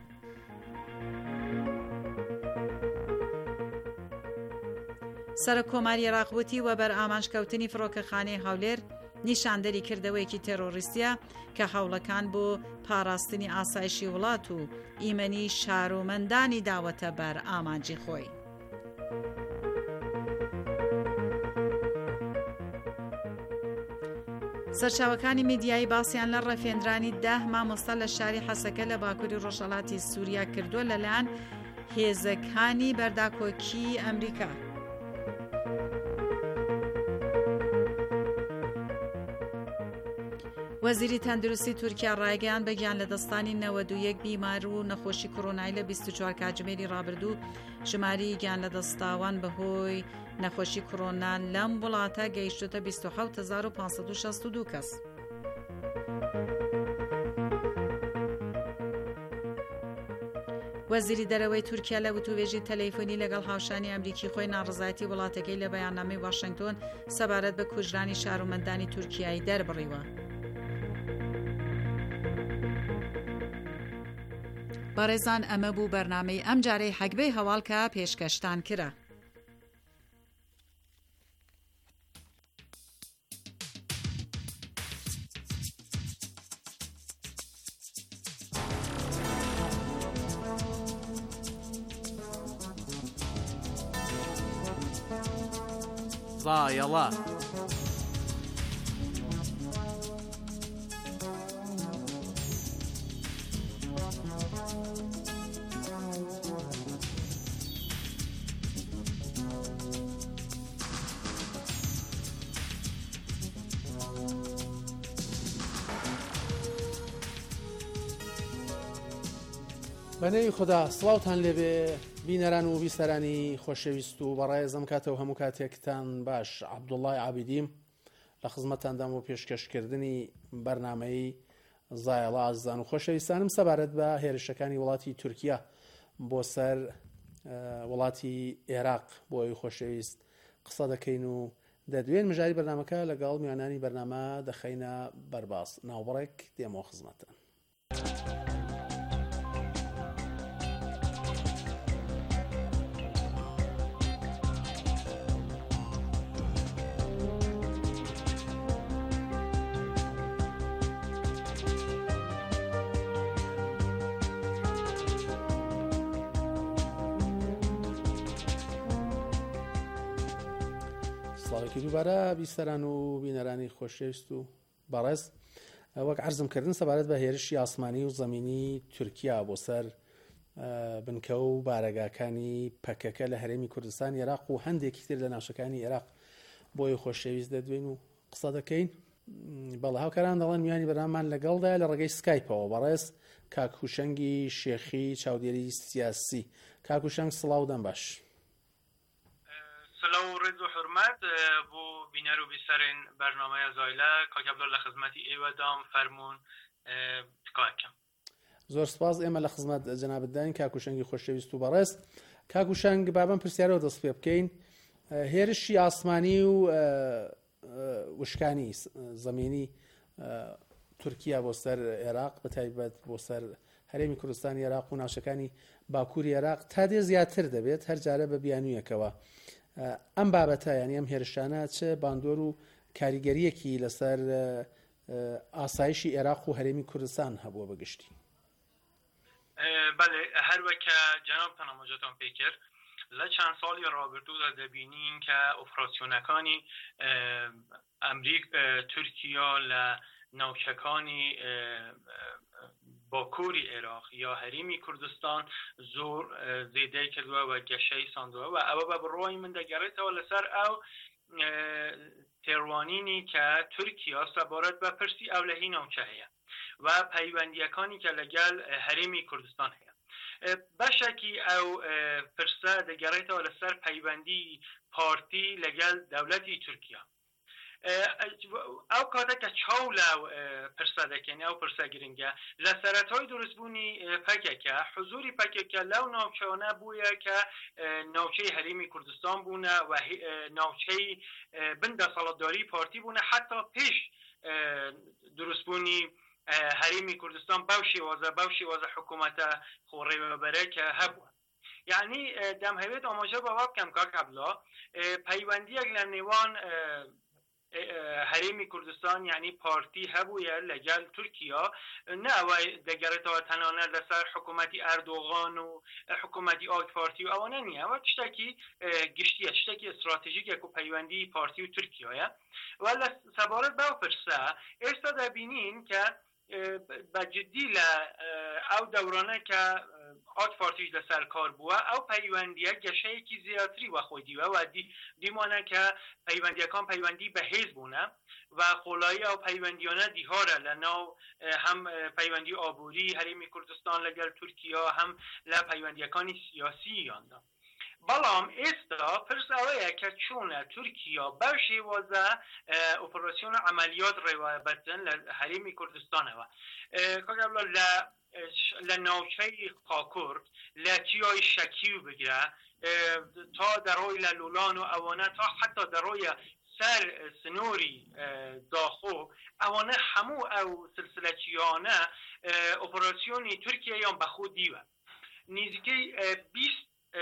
سەرۆک کۆماری عێراق وە بەر ئامانجکەوتنی فڕۆکەخانەی هەولێر نیشاندەری کردەوەیەکی تێرۆریستیە کە هەوڵەکان بۆ پاراستنی ئاسایشی وڵات و ئیمەنی شارۆمەندانی داوەتە بەر ئامانجی خۆی. سەرچاوەکانی میدیایی باسییان لە ڕەفێنرانی دە مامۆستا لە شاری حەسەکە لە باکووری ڕۆژهەڵاتی سووریا کردووە لەلایەن هێزەکانی بەرداکۆکی ئەمریکا. وەزیری تەندروستی تورکیا ڕایگەیاند بە گیان لە دەستانی نەوەد و یەک بیمار و نەخۆشی کۆڕۆنایی لە بیست و چوار کاتژمێری ڕابردوو ژماری گیان لە دەستاوان بەهۆی نەخۆشی کۆڕۆنا لەم وڵاتە گەیشتوتە بیست و حەوت هەزار و پانسەد و شەست و دوو کەس. وەزیری دەرەوەی تورکیا لە وتووێژی تەلەیفۆنی لەگەڵ هاوشانی ئەمریکی خۆی ناڕزایەتی وڵاتەکەی لە بەیاننامەی واشنگتۆن سەبارەت بە کوژرانی شارۆمەندانی تورکیایی دەربڕیوە. بەڕێزان، ئەمە بوو بەرنامەی ئەم جارەی حەگبەی هەواڵکە پێشکەشتان کرا. ضایەڵە بەنەوی خوددا سڵاوتان لێبێ بینەران و بیسەرانی خۆشەویست و بەڕێزم کاتەوە هەموو کاتێکتان باش. عەبدوڵڵای عابیدیم لە خزمەتاندام و پێشکەشکردنی بەرنامەی زایەڵە. ئازیزان و خۆشەویستانم، سەبارەت بە هێرشەکانی وڵاتی تورکیا بۆ سەر وڵاتی عێراق بۆی خۆشەویست قسە دەکەین و دەدوێن مژاری بەرنامەکە لەگەڵ میوانانی بەرنامە دەخەینە بەرباس. ناوبڕێک دێمەوە خزمەتتان. سڵاوێکی دووبارە بیستەران و بینەرانی خۆشەویست و بەڕێز، وەک عەرزم کردن سەبارەت بە هێرشی ئاسمانی و زەمینی تورکیا بۆ سەر بنکە و بارەگاکانی پەکەکە لە هەرێمی کوردستان عێراق و هەندێکی تر لە ناوچەکانی عێراق بۆی خۆشەویست دەدوێن و قسە دەکەین. بەڵێ هاوکاران دەڵێن میوانی بەرنامەمان لەگەڵدایە لە ڕێگەی سکایپەوە. بەڕێز کاک هوشەنگی شێخی چاودێری سیاسی. کاک هوشەنگ سڵاو دەم باش. سلااو و ڕێز و حرمەت بۆ بینەر و بیسەرین بەرنامەیە زایلە کاک عەبدوڵڵا لە خزمەتی ئێوەدام فەرموون تکایەکەم. زۆر سپاس. ئێمە لە خزمەت جەنابەت داین کاک هوشەنگی خۆشەویست و بەڕێز. کاک هوشەنگ بابەم پرسیارەوە دەست پێ بکەین. هێرشی ئاسمانی و وشکانی زەمینی تورکیا بۆ سەر عێراق بە تایبەت بۆ سەر هەرێمی کوردستانی عێراق و ناوچەکانی باکووری عێراق تا دێ زیاتر دەبێت هەر جارە بە بیانوویەکەوە. ئەم بابەتە ینی ئەم هێرشانە چه باندۆر و کاریگەریەکی لەسەر ئاسایشی عێراق و هەرێمی کوردستان هەبووە بەگشتی؟ بەڵێ هەروەکە جەنابتان ئاماژەتان پێ کرد لە چەند ساڵی ڕابردوودا دەبینین کە ئۆپراسیۆنەکانی ئەمریک تورکیا لە ناوچەکانی باکووری عێراق یا هەرێمی کوردستان زۆر زێدەی کردووە و گەشەی ساندووە و ئەوە بە بڕۆی من دەگەڕێتەوە لەسەر ئەو تێڕوانینی کە تورکیا سەبارەت بە پرسی ئەولەهی ناوچە هەیە و پەیوەندیەکانی کە لەگەڵ هەرێمی کوردستان هەیە. بەشێکی ئەو پرسە دەگەڕێتەوە لەسەر پەیوەندی پارتی لەگەڵ دەوڵەتی تورکیا. ئەو کاتێککە چاو لە پرسە دەکەن ئەو پرسە گرنگە لە سەرەتای دروستبوونی پەکێکە حزوری پەکێکە لەو ناوچەوانە بووە کە ناوچەی هەرێمی کوردستان بوونە و ناوچەی بندە سەڵاتداری پارتی بوونە حتا پێش دروستبوونی هەرێمی کوردستان باو شێوازە باو شێوازە حکوومەتە خۆڕێوەبەرێکە هەبووە. یعنی دەمهەوێت ئاماژە بەوا بکەم کاک عەبدوڵڵا پەیوەندیەک لە نێوان هەرێمی کوردستان یعنی پارتی هەبووە لەگەڵ تورکیا ناوای دەگەڕێتەوە تەنانە لەسەر حکوومەتی ئەردۆغان و حکوومەتی ئاک پارتی و ئەوانە نییە ئەوە شتێکی گشتیە شتێکی ئستراتیژیکێک و پەیوەندی پارتی و تورکیایە و لە سەبارەت بەو پرسە ئێستا دەبینین کە بەجددی لە ئەو دەورانە کە ئاک پارتیش لەسەر کار بووە ئەو پەیوەندیە گەشەیەکی زیاتری وەخۆی دیوە و دیمانە کە پەیوەندیەکان پەیوەندی بەهێز بوونە و خۆڵایی ئەو پەیوەندیانە دیهارە لە ناو هەم پەیوەندی ئابووری هەرێمی کوردستان لەگەڵ تورکیا هەم لە پەیوەندیەکانی سیاسییاندا. بەڵام ئێستا پرس ئەوەیە کە چۆنە تورکیا بەو شێوازە ئۆپەراسیۆن عەمەلیات ڕێوەبەرن لە هەرێمی کوردستانەوە. کاک عەبدوڵڵا لە ناوچەی قاکورد لە چیای شەکیو بگرە تا دەڕۆی لە لۆلان و ئەوانە تا حتا دەڕۆیە سەر سنووری داخۆ ئەوانە هەموو ئەو سلسلە چیانە ئۆپەراسیۆنی تورکیایان بەخۆ دیوە. نزیکەی بیست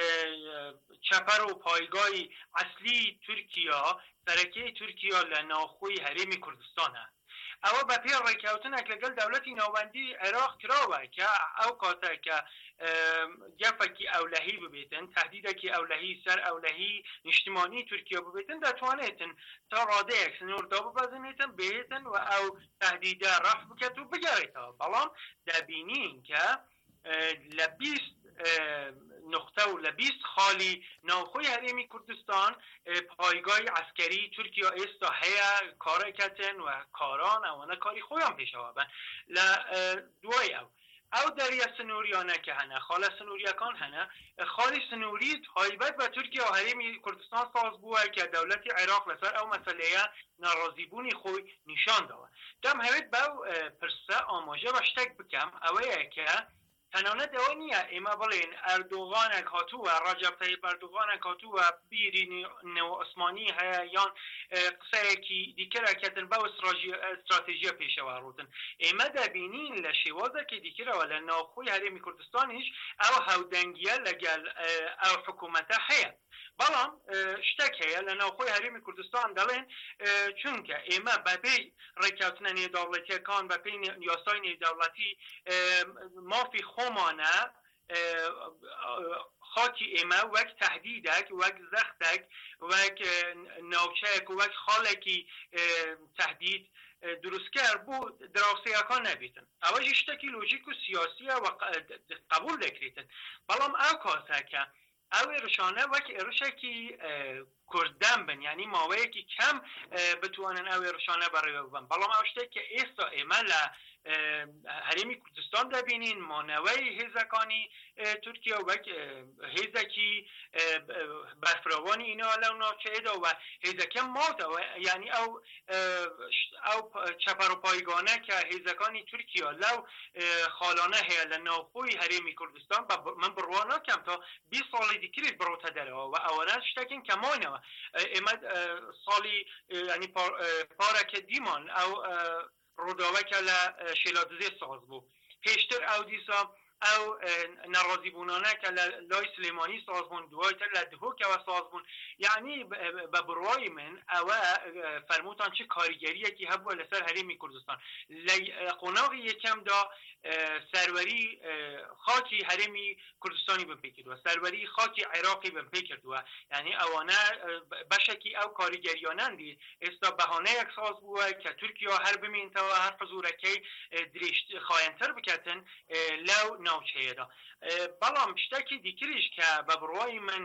چەپەر و پایگای ئەسلی تورکیا سەرەکیەی تورکیا لە ناوخۆی هەرێمی کوردستانە. ئەوە بە پێ ڕێککەوتنێک لەگەڵ دەوڵەتی ناوەندی عێراق کراوە کە ئەو کاتێکە گەفێکی ئەولەهی ببێتن تهدیدێکی ئەولەهی سەر ئەولەهی نیشتیمانی تورکیا ببێتن دەتوانێتن تا ڕادەیەک سنووردا ببەزنێتن بێتن و ئەو تهدیدە ڕەف بکەت و بگەڕێتەوە. بەڵام دەبینین کە لە بیست نقطە و لە بیست خاڵی ناوخۆی هەرێمی کوردستان پایگای عسکەری تورکیا ئێستا هەیە کارەکەتن و کاران ئەوانە کاری خۆیان پێشەوە بن لە دوای ئەو ئەو دەریە سنووریانە کە هەنە خاڵە سنووریەکان هەنە خاڵی سنووری تایبەت بە تورکیا و هەرێمی کوردستان ساز بووە کە دەوڵەتی عێراق لەسەر ئەو مەسەلەیە ناڕازیبوونی خۆی نیشان داوە. دەم هەوێت بەو پرسە ئاماژە بە شتێک بکەم ئەوەیە کە تەنانەت ئەوە نییە ئێمە بڵێن ئەردۆغانێک هاتووە ڕەجەب تەیب ئەردۆغانێک هاتووە بیری نێو عوسمانی هەیە یان قسەیەکی دیکەرەکەتن بەو استراتێژیە پێشەوە ڕوتن ئێمە دەبینین لە شێوازێکی دیکەرەوە لە ناوخۆی هەرێمی کوردستانیش ئەو هەودەنگیە لەگەڵ ئەو حکوومەتە هەیە بەڵام شتێک هەیە لە ناوخۆی هەرێمی کوردستان دەڵێن چونکە ئێمە بەپێی ڕێککەوتنە نێودەوڵەتیەکان بەپێی یاسای نێودەوڵەتی مافی خۆمانە خاکی ئێمە وەک تهدیدێک وەک زەختێک وەک ناوچەیەک وەک خاڵێکی تهدید دروستکار بۆ دراوسەیەکان نەبێتن ئەوەش شتێکی لۆژیک و سیاسیە و قبول دەکرێتن بەڵام ئەو کاتەکە ئەو ێرشانە وەک ێرشێکی کورددەم بن ینی ماوەیەکی کەم بتوانن ئەو ێرشانە بەڕێوە ببن بەڵام ئەو شتێک کە ئێستا ئێمە لە هەرێمی کوردستان دەبینین مانەوەی هێزەکانی تورکیا وەک هێزێکی بەرفراوانی ئینەوە لەو ناوچەیەدا و هێزەکە ماتەوە ینی ئەو ئەو چەپەڕۆپایگانە کە هێزەکانی تورکیا لەو خاڵانە هەیە لە ناوخۆی هەرێمی کوردستان من بڕوا ناکەم تا بیست ساڵی دیکەش بڕۆتە دەرەوە و ئەوەنە شتێکین کە ماینەوە ئێمە ساڵی ینی پارەکە دیمان ئەو ڕووداوەکە لە شێلادزێ ساز بوو پێشتر ئەو دیسا ئەو نەڕازیبوونانە کە لە لای سلێمانی ساز بوون دوایتر لە دهۆکەوە ساز بوون یعنی بە بڕوای من ئەوە فەرمووتان چه کاریگەریەکی هەبووە لەسەر هەرێمی کوردستان لە قۆناغی یەکەمدا سەروەری خاکی هەرێمی کوردستانی بم پێ کردووە سەروەری خاکی عێراقی بم پێ کردووە یعنی ئەوانە بەشێکی ئەو کاریگەریانەن دی ئێستا بەهانەیەک ساز بووە کە تورکیا هەر بمێنتەوە هەر حزورەکەی درێژ خایەنتر بکەتن لەو ناوچەیەدا بەڵام شتێکی دیکریش کە بە بڕوای من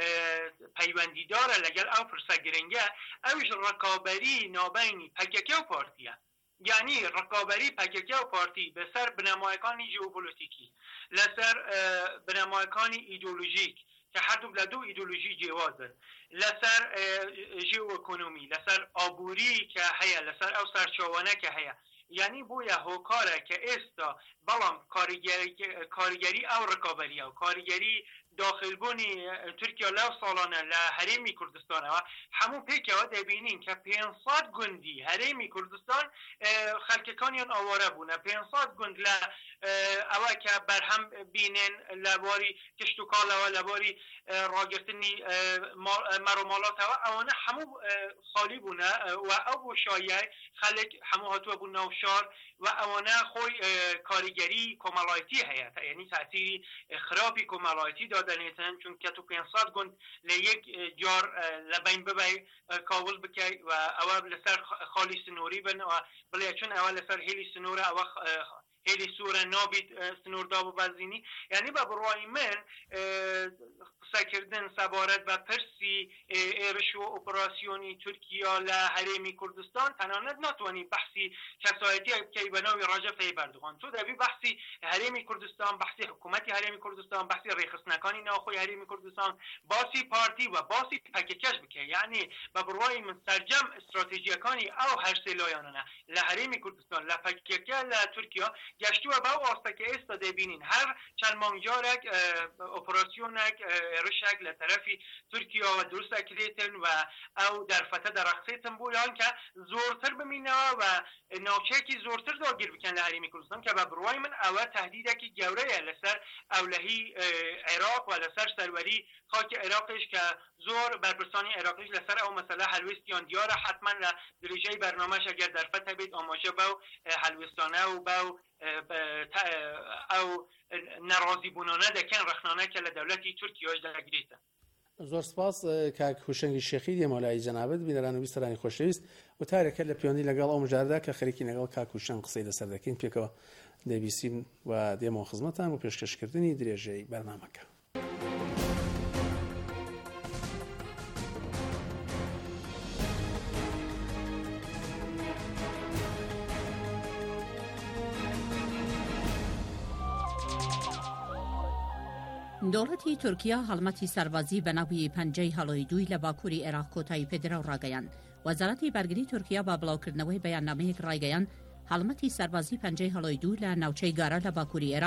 پەیوەندیدارە لەگەڵ ئەو پرسە گرنگە ئەوش ڕکابەری ناوبەینی پەکەکە و پارتیە یعنی ڕکابەری پەکەکە و پارتی بەسەر بنەمایەکانی ژیۆپۆلیتیکی لەسەر بنەمایەکانی ئیدۆلۆژیک کە هەردوو لە دوو ئیدۆلۆژی جیاوازن لەسەر ژیۆئۆکۆنۆمی لەسەر ئابووری کە هەیە لەسەر ئەو سەرچاوانە کە هەیە یعنی بۆیە هۆکارە کە ئێستا بەڵام کاریگەری ئەو ڕکابەریە و کاریگەری داخلبوونی تورکیا لەو ساڵانە لە هەرێمی کوردستانەوە هەموو پێکەوە دەبینین کە پێنج گوندی هەرێمی کوردستان خەڵکەکانیان ئاوارە بوونە پێنج گوند لە ئەوە کە بەرهەم بینێن لە باری کشت و کاڵەوە لە باری ڕاگرتنی مەڕۆماڵاتەوە ئەوانە هەموو خاڵی بوونە و ئەو بۆ شایە خەڵک هەموو هاتووە بوون ناو شار و ئەوانە خۆی کاریگەری کۆمەڵایەتی هەیە یعنی تاثیری خراپی کۆمەڵایەتی دادەنێتن چونکە تو پێنج گوند لە یەک جار لە بین ببای کاول بکەی و ئەوە لەسەر خاڵی سنووری بن و بڵێ چون ئەوە لەسەر هێلی سنوورە ئەوە هێلی سوورە نابیت سنووردا ببەزینی یعنی بە بڕوای من قسەکردن سەبارەت بە پرسی ئێرش و ئۆپراسیۆنی تورکیا لە هەرێمی کوردستان تەنانەت ناتوانانی بەحسی کەسایەتی بکەی بە ناوی ڕەجەب تەیب ئەردۆغان تۆ دەبی بەحسی هەرێمی کوردستان بەحسی حکوومەتی هەرێمی کوردستان بەحسی ڕێخستنەکانی ناوخۆی هەرێمی کوردستان باسی پارتی و باسی پەکەکەش بکەی یعنی بە بڕوای من سەرجەم استراتێژیەکانی ئەو هەر سێ لایەنانە لە هەرێمی کوردستان لە پەکەکە لە تورکیا گەشتووە بەو ئاستەکە ئێستا دەبینین هەر چەند مانگجارێک ئۆپراسیۆنێک ڕشێک لە تەرەفی تورکیا و دروست ئەکرێتن و ئەو دەرفەتە دەرەخسێتن بۆ یان کە زۆرتر بمینەوە و ناوچەیەکی زۆرتر داگیر بکەن لە هەرێمی کوردستان کە بە بڕوای من ئەوە تهدیدێکی گەورەیە لەسەر ئەولەهی عێراق و لەسەر سەروەری خاکی عێراقیش کە زۆر بەرپرسانی عێراقیش لەسەر ئەو مەسەلە هەلوێستیان دیارە حتما لە درێژەی بەرنامەش ئەگەر دەرفەت هەبێت ئاماژە بەو هەلوێستانە و بەو ئەو نەڕازی بوونانە دەکەن ڕەخنانەکە لە دەوڵەتی تورکیاش دەگرێتە زۆر سپاس کاک هوشەنگی شێخی دێمەلای جەنابەت بینەران و بیستەرانی خۆشەویست و تارێکە لە پەیوەندی لەگەڵ ئەو مژاردا کە خەریکی لەگەڵ کاک هوشەنگ قسەی لەسەر دەکەین پێکەوە دەبیستین و دێمەوە خزمەتان و پێشکەشکردنی درێژەی بەرنامەکە. دەوڵەتی تورکیا هەڵمەتی سەربازی بە ناوی پەنجەی هەڵۆی دووی لە باکووری عێراق کۆتایی پێدرا و ڕاگەیان. وەزارەتی بەرگری تورکیا با بڵاوکردنەوەی بەیاننامەیەک ڕایگەیان هەڵمەتی سەربازی پەنجەی هەڵۆی دوو لە ناوچەی گارە لە باکووری عێراق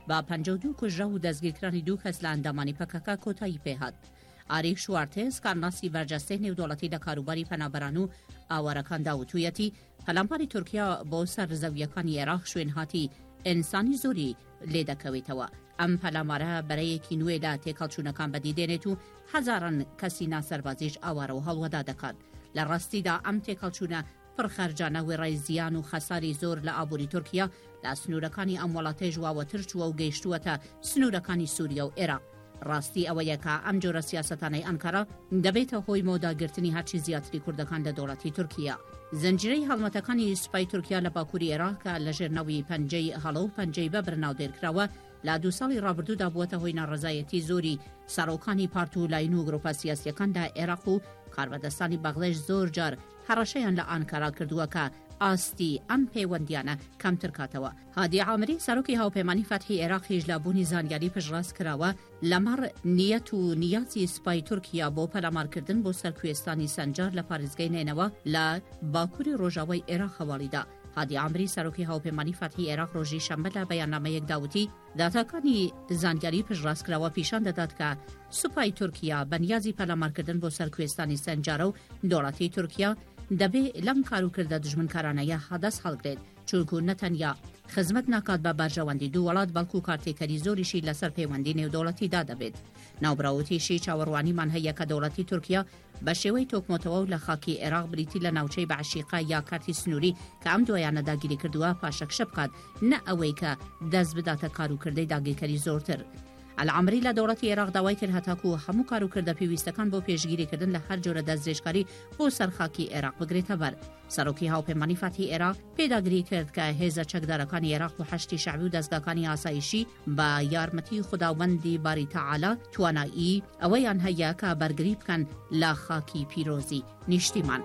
با پەنجا و دوو کوژرا و دەستگیرکرانی دوو کەس لە ئەندامانی پەکەکە کۆتایی پێهات. ئاریک شوارتێز کارناسی بەرجەستەی نێودوڵەتی لە کاروباری پەنابەران و ئاوارەکاندا وتوویەتی پەلامپاری تورکیا بۆ سەرزەویەکانی عێراق شوێنهاتی ئینسانی زۆری لێ دەکەوێتەوە. ئەم پەلامارە بەرەیەکی نوێ لە تێکەڵچوونەکان بەدیدێنێت و هەزاران کەسی ناسەربازیش ئاوارە و هەڵوەدا دەکات. لە ڕاستیدا ئەم تێکەڵچوونە پڕخەرجانە وێڕای زیان و خەساری زۆر لە ئابووری تورکیا لە سنوورەکانی ئەم وڵاتەی ژواوەتر چووە و گەیشتووەتە سنوورەکانی سووریا و عێراق. ڕاستی ئەوەیە کە ئەم جۆرە سیاسەتانەی ئەنکارا دەبێتە هۆی مۆداگرتنی هەرچی زیاتری کوردەکان لە دەوڵەتی تورکیا. زنجیرەی هەڵمەتەکانی سوپای تورکیا لە باکووری عێراق کە لە ژێرنەوەی پەنجەی هەڵە و پەنجەی بەبر ناودێرکراوە لە دوو ساڵی ڕابردوودا بووەتە هۆی ناڕەزایەتی زۆری سەرۆکانی پارت و لاین و گرۆپە سیاسیەکان لە عێراق و کاربەدەستانی بەغڵێش زۆر جار هەڕەشەیان لە ئانکارا کردووە کە ئاستی ئەم پەیوەندیانە کەمتر کاتەوە. هادی عامری سەرۆکی هاوپەیمانی فەتحی عێراقیش لە بوونی زانیاری پشتڕاست کراوە لەمەڕ نیەت و نیاتی سوپای تورکیا بۆ پەلامارکردن بۆ سەرکوێستانی سەنجار لە پارێزگای نێنەوە لە باکووری ڕۆژاوای عێراق هەواڵیدا. هادی عامری سەرۆکی هاوپەیمانی فەتحی عێراق ڕۆژی شەمبە لە بەیاننامەیەک داوتی داتاکانی زانیاری پشتڕاستکراوە پیشان دەدات کە سوپای تورکیا بەنیازی پەلامارکردن بۆ سەرکوێستانی سەنجارە و دەوڵەتی تورکیا دەبێ لەم کاروکردە دژمنکارانەیە هەدەست هەڵگرێت چونکو نەتەنیا خزمەت ناکات بە بەرژەوەندی دوو وڵات بەڵکو کارتێکەری زۆریشی لەسەر پەیوەندی نێودەوڵەتیدا دەبێت. ناوبراوتیشی چاوەڕوانیمان هەیە کە دەوڵەتی تورکیا بە شێوەی تۆکمۆتەوە و لە خاکی عێراق بریتی لە ناوچەی بەعشیقا یا کارتی سنووری کە ئەم دوایانە داگیری کردووە پاشەکشە بکات نە ئەوەی کە دەست بداتە کاروکردەی داگیرکەری زۆرتر. العامری لە دەوڵەتی عێراق داوای کرد هەتاکو هەموو کاروکردە پێویستەکان بۆ پێشگیریکردن لە هەر جۆرە دەستدرێژکاری بۆ سەرخاکی عێراق بگرێتە بەر. سەرۆکی هاوپەیمانی فەتحی عێراق پێداگیری کرد کە هێزە چەکدارەکانی عێراق و هەشتی شەعبی و دەستگاکانی ئاسایشی بە یارمەتی خوداوەندی باری تەعالا توانایی ئەوەیان هەیە کە بەرگری بکەن لە خاکی پیرۆزی نیشتیمان.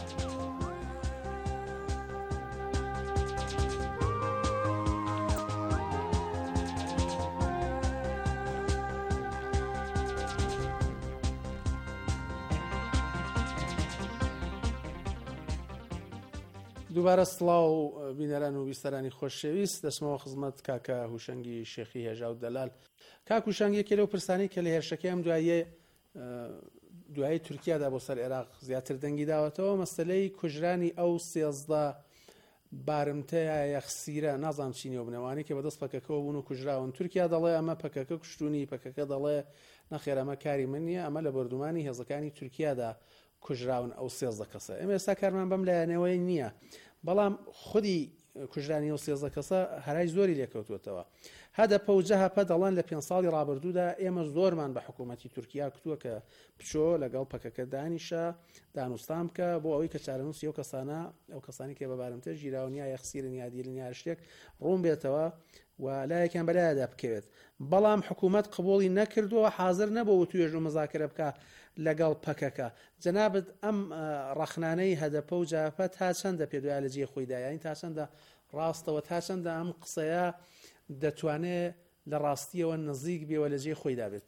دووبارە سڵاو بینەران و بیستەرانی خۆشەویست دەچمەوە خزمەت کاکە هوشەنگی شێخی هێژا و دەلال. کاک هوشەنگ یەکێ لەو پرسانی کە لە هێرشەکەی ئەم دوایە دوای تورکیادا بۆ سەر عێراق زیاتر دەنگی داوەتەوە مەسەلەی کوژرانی ئەو سێزدە بارمتەیە یەخسیرە نازانم چینەوە بنەوانی کە بەدەست پەکەکەەوە بوون و کوژراون. تورکیا دەڵێ ئەمە پەکەکە کوشتونی پەکەکە دەڵێ نەخێر ئەمە کاری من نییە ئەمە لە بەردومانی هێزەکانی تورکیادا کوژراون ئەو سێزدە کەسە. ئێمە ئێستا کارمان بەم لایەنەوەی نییە بەڵام خودی کوژرانی ئەو سێزدە کەسە هەرای زۆری لێکەوتوێتەوە. هەدە پەوجە هەپە دەڵێن لە پێنج ساڵی ڕابردوودا ئێمە زۆرمان بە حکوومەتی تورکیا کتووە کە بچۆ لەگەڵ پەکەکە دانیشە دانوستان بکە بۆ ئەوەی کە چارەنووسی ئەو کەسانە ئەو کەسانی کێ بە بارمتە ژیراونیا یەخسیرن یا دیرن یا شتێک ڕوون بێتەوە و لایەکیان بەلایەدا بکەوێت. بەڵام حکوومەت قبوڵی نەکردووە حاضر نەبوو توێژ و مزاکرە بکە لەگەڵ پەکەکە. جەنابەت ئەم ڕەخنانەی هەدەپە و جاپە تا چەندە پێدوای لە جێ خۆیدا یانی تا چەندە ڕاستەوە تا چەندە ئەم قسەیە دەتوانێت لە ڕاستیەوە نزیک بێەوە لە جێ خۆیدا بێت؟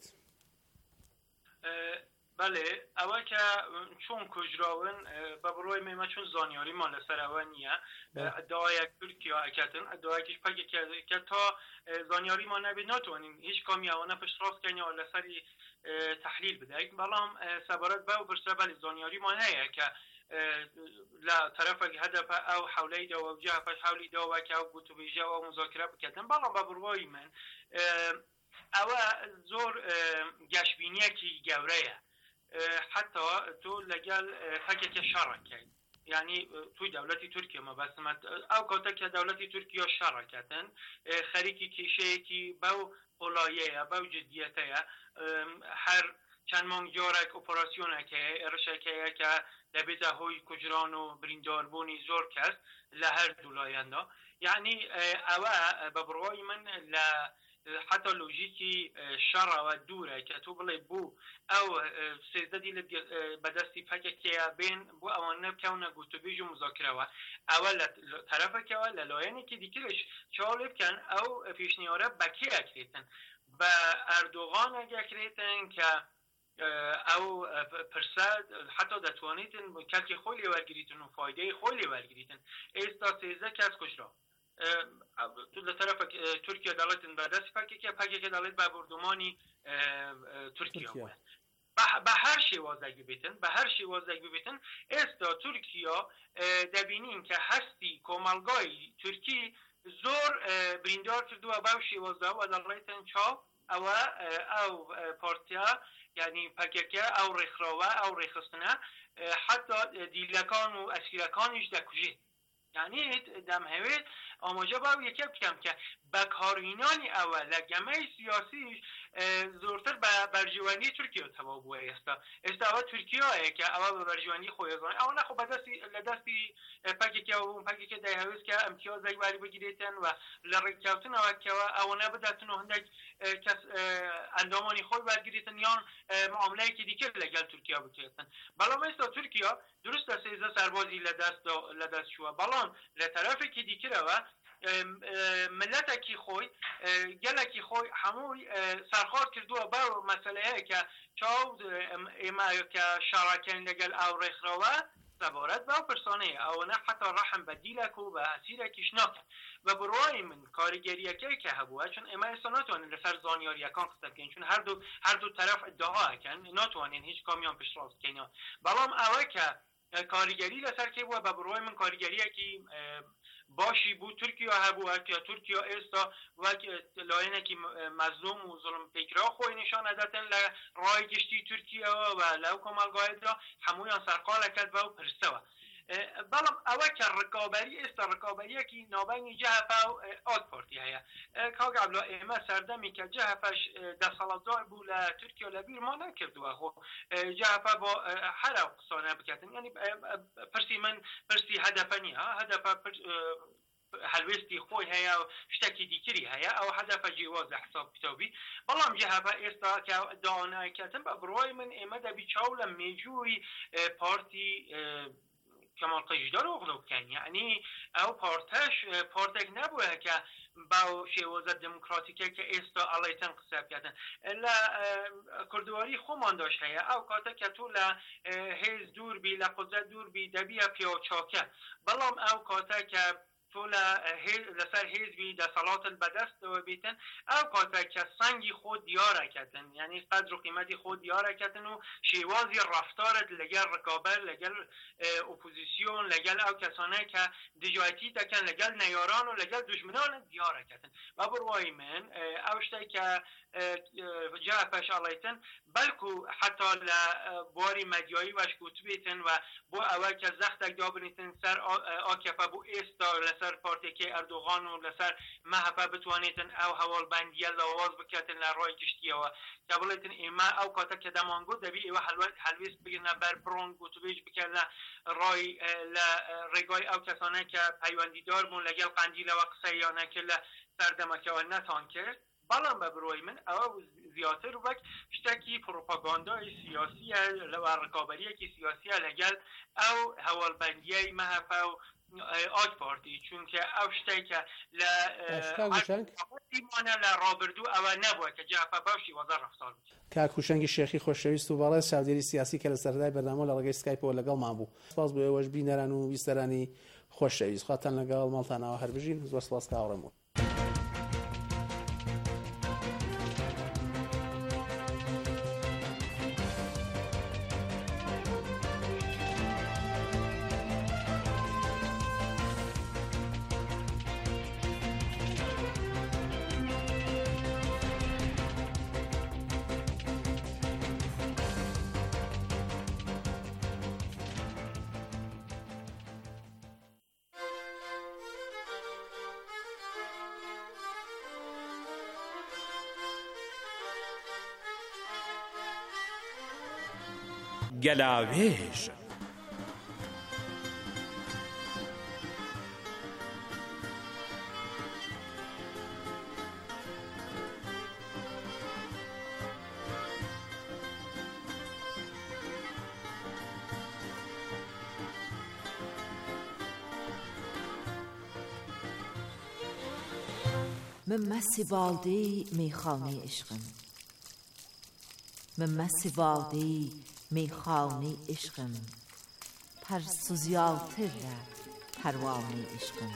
بەڵێ ئەوە کە چۆن کوژراون بە بڕۆی مێمە چون زانیاریمان لەسەرەوە نییە ئەدعایەک تورکیا ئەکاتن ئەدعایەکیش پەکێکە تا زانیاریمان نەبێت ناتوانین هیچ کامیاوانە پشتڕاستکەینەوە لەسەری تحلیل بدەیت. بەڵام سەبارەت بە و پرسە بەلی زانیاریمان هەیە کە لە تەرەفێک هەدەفە ئەو حولەیدەوە و جا پەش حولیدەوە کە ئەو گوتوبێژە و مزاکرە بکەن. بەڵام بە بڕوای من ئەوە زۆر گەشبینیەکی گەورەیە حتا تۆ لەگەڵ پەکێکە شەڕەکەیت یعنی توی دەوڵەتی تورکیا مەبەستمە ئەو کاتێککە دەوڵەتی تورکیا شەڕەکەتن خەریکی کێشەیەکی بەو قوڵایەیە بەو جدیەتەیە هەر چەند مانگ جارێک ئۆپۆراسیۆنێکەیە ئێرشێکەیە کە دەبێتە هۆی کوژران و برینداربوونی زۆر کەس لە هەر دوو لایەندا. یعنی ئەوە بە بڕوای من لە حتا لۆژیکی شەڕەوە دوورە کە تۆ بڵێ بوو ئەو سێزدەدی بەدەستی پەکێکەیە بێن بۆ ئەوانە بکەونە گوتوبێژ و مزاکرەوە. ئەوە لە تەرەفێکەوە لە لایەنێکی دیکەش چاڵێ بکەن ئەو پێشنیارە بەکێ ئەکرێتن بە ئەردۆغان ئەگەکرێتن کە ئەو پرسە حتا دەتوانێتن کەلکی خۆی لێوەرگریتن و فایدەی خۆی لێوەرگریتن. ئێستا سێزدە کەس کوژرا تو طرف ترکیه دولت بردست پکیکه پکیکه دولت به بردمانی ترکیه بود به هر شێوازێک ببێتن بە هەر شێوازێک ببێتن ئێستا تورکیا دەبینین کە هەستی کۆمەڵگای تورکی زۆر بریندار کردووە باو شێوازە و دەڵێتن چاو ئەوە ئەو پارتیا یعنی پەکێکە ئەو ڕێکخراوە ئەو ڕێخستنە حتا دیلەکان و ئەسیرەکانیش دەکوژێت یعنی دەمهەوێت ئاماژە باو یەکە بکەم کە بەکارهێنانی ئەوە لە گەمەی سیاسیش زۆرتر بە بەرژەوەندی تورکیا تەواو بووە ئێستا ئێستا ئەوە تورکیایە کە ئەوە بە بەرژەوەندی خۆی ئەزانێت ئەوە نەخۆ بەدەستی لە دەستی پەکێکە و پەکێکە دەیهەوێت کە ئەمتیازێک واری بگیرێتن و لە ڕێککەوتنەوە کەوە ئەوە بداتن و هەندێک کەس ئەندامانی خۆی وەرگریتن یان معاملەیەکی دیکە لەگەڵ تورکیا بکرێتن بەڵام ئێستا تورکیا دروستە سێزدە سەربازی لە دەست چووە بەڵام لە تەرەفێکی دیکەرەوە ملەتێکی خۆی گەلێکی خۆی هەمووی سەرخۆر کردووە بەو مەسەلەیە کە چاو ئێمە کە شاڕاکەین لەگەڵ ئەو ڕێکخراوە سەبارەت بەو پرسانەیە ئەوەنە حتا ڕەحم بە دیلێک و بە ئەسیرێکیش ناکەن بە بڕوای من کاریگەریەکەی کە هەبووە چون ئێمە ئێستا ناتوانین لەسەر زانیاریەکان قسە بکەین چون هەردوو هەردوو تەرەف ئیدعاەکەن ناتوانین هیچ کامیان پشتڕاست بکەینەوە بەڵام ئەوە کە کاریگەری لەسەر کێ بووە بە بڕوای من کاریگەریەکی باشی بوو تورکیا هەبووە کە تورکیا ئێستا وەک لایەنێکی مەزلوم و زوڵم پێکرا خۆی نیشان ئەداتن لە ڕای گشتی تورکیاوە و لەو کۆمەڵگایەدا هەموویان سەرقاڵەکەت بەو پرسەوە بەڵام ئەوە کە ڕکابەری ئێستا ڕکابەریەکی ناوبەینی جەهەپە و ئاک پارتی هەیە کاک عەبدوڵا ئێمە سەردەمی کە جەهەپەش دەسەڵاتدار بوو لە تورکیا لە بیرمان نەکردووە خۆ جەهەپە بۆ هەر ئەو قسانە بکاتن یعنی پرسی من پرسی هەدەفە نییە هەدەفە هەلوێستی خۆی هەیە و شتێکی دیکەری هەیە ئەو هەدەفە جیوازە حساب کتابی بەڵام جەهەپە ئێستا کە داوانایکەتن بە بڕوای من ئێمە دەبی چاو لە مێژووی پارتی کەمال قەیژدار ئۆغڵۆ بکەین یعنی ئەو پارتەش پارتێک نەبووە کە باو شێوازە دموکراتیکە کە ئێستا ئەڵێتن قسە بکاتن لە کوردواری خۆمانداش هەیە ئەو کاتە کە تۆ لە هێز دووربی لە قوزە دووربی دەبیە پیاچاکە بەڵام ئەو کاتە کە تۆ لەسەر هێزبی دەسەڵاتت بەدەستەوە بیتن ئەو کاتە کە سەنگی خۆ دیارەکەتن یعنی قەدر و قیمەتی خۆ دیارەکەتن و شێوازی ڕەفتارت لەگەڵ ڕکابەر لەگەڵ ئۆپۆزیسیۆن لەگەڵ ئەو کەسانەی کە دژایەتی دەکەن لەگەڵ نەیاران و لەگەڵ دوژمنانت دیارەکەتن بە بڕوای من ئەو شتێک کە جەهەپەش ئەڵێتن بەلکو حتا لە بواری مەدیایی وەش گوتبێتن و بۆ ئەوە کە زەختێک دابنیتن سەر ئاکێپە بۆ ئێستا لەسەر پارتێکی ئەردۆغان و لەسەر مەهەپە بتوانێتن ئەو هەواڵبەندیە لەواز بکاتن لە ڕای گشتیەوە کە بڵێتن ئێمە ئەو کاتە کە دەمانگوت دەبی ئێوە هەلوێست بگرنە بەر بڕۆنگ و توێژ بکەن لە ڕای لە ڕێگای ئەو کەسانە کە پەیوەندیدار بوون لەگەڵ قەندیلەوە قسەیانە کرد لە سەردەمەکەوە نەتان کرد بەڵام بە بڕۆی من ئەوە زیاتر وەک شتێکی پرۆپاگاندای سیاسیە لەوە ڕکابەریەکی سیاسیە لەگەڵ ئەو هەواڵبەندیەی مەهەپە و ئاک پارتی چونکە ئەو شتێکە لە لە ڕابردوو ئەوە نەبووە کە جەهەپە باشی وەزە ڕەفتار بکات کاکوشەنگی شێخی خۆشەویست و بەڵێ چاودێری سیاسی کە لە سەردای بەردەمە لە ڕێگەی سکایپەوە لەگەڵمان بوو سپاس بۆ ئێوەش بینەران و بیستەرانی خۆشەویست خواتان لەگەڵ ماڵتانەوە هەر بژین زۆر سپاس کاوەڕێم گەلاوێژ من مسی بالدی میخانه عشقم من مسی بالدی میخانه عشقم پر سوزیاتر پروانه عشقم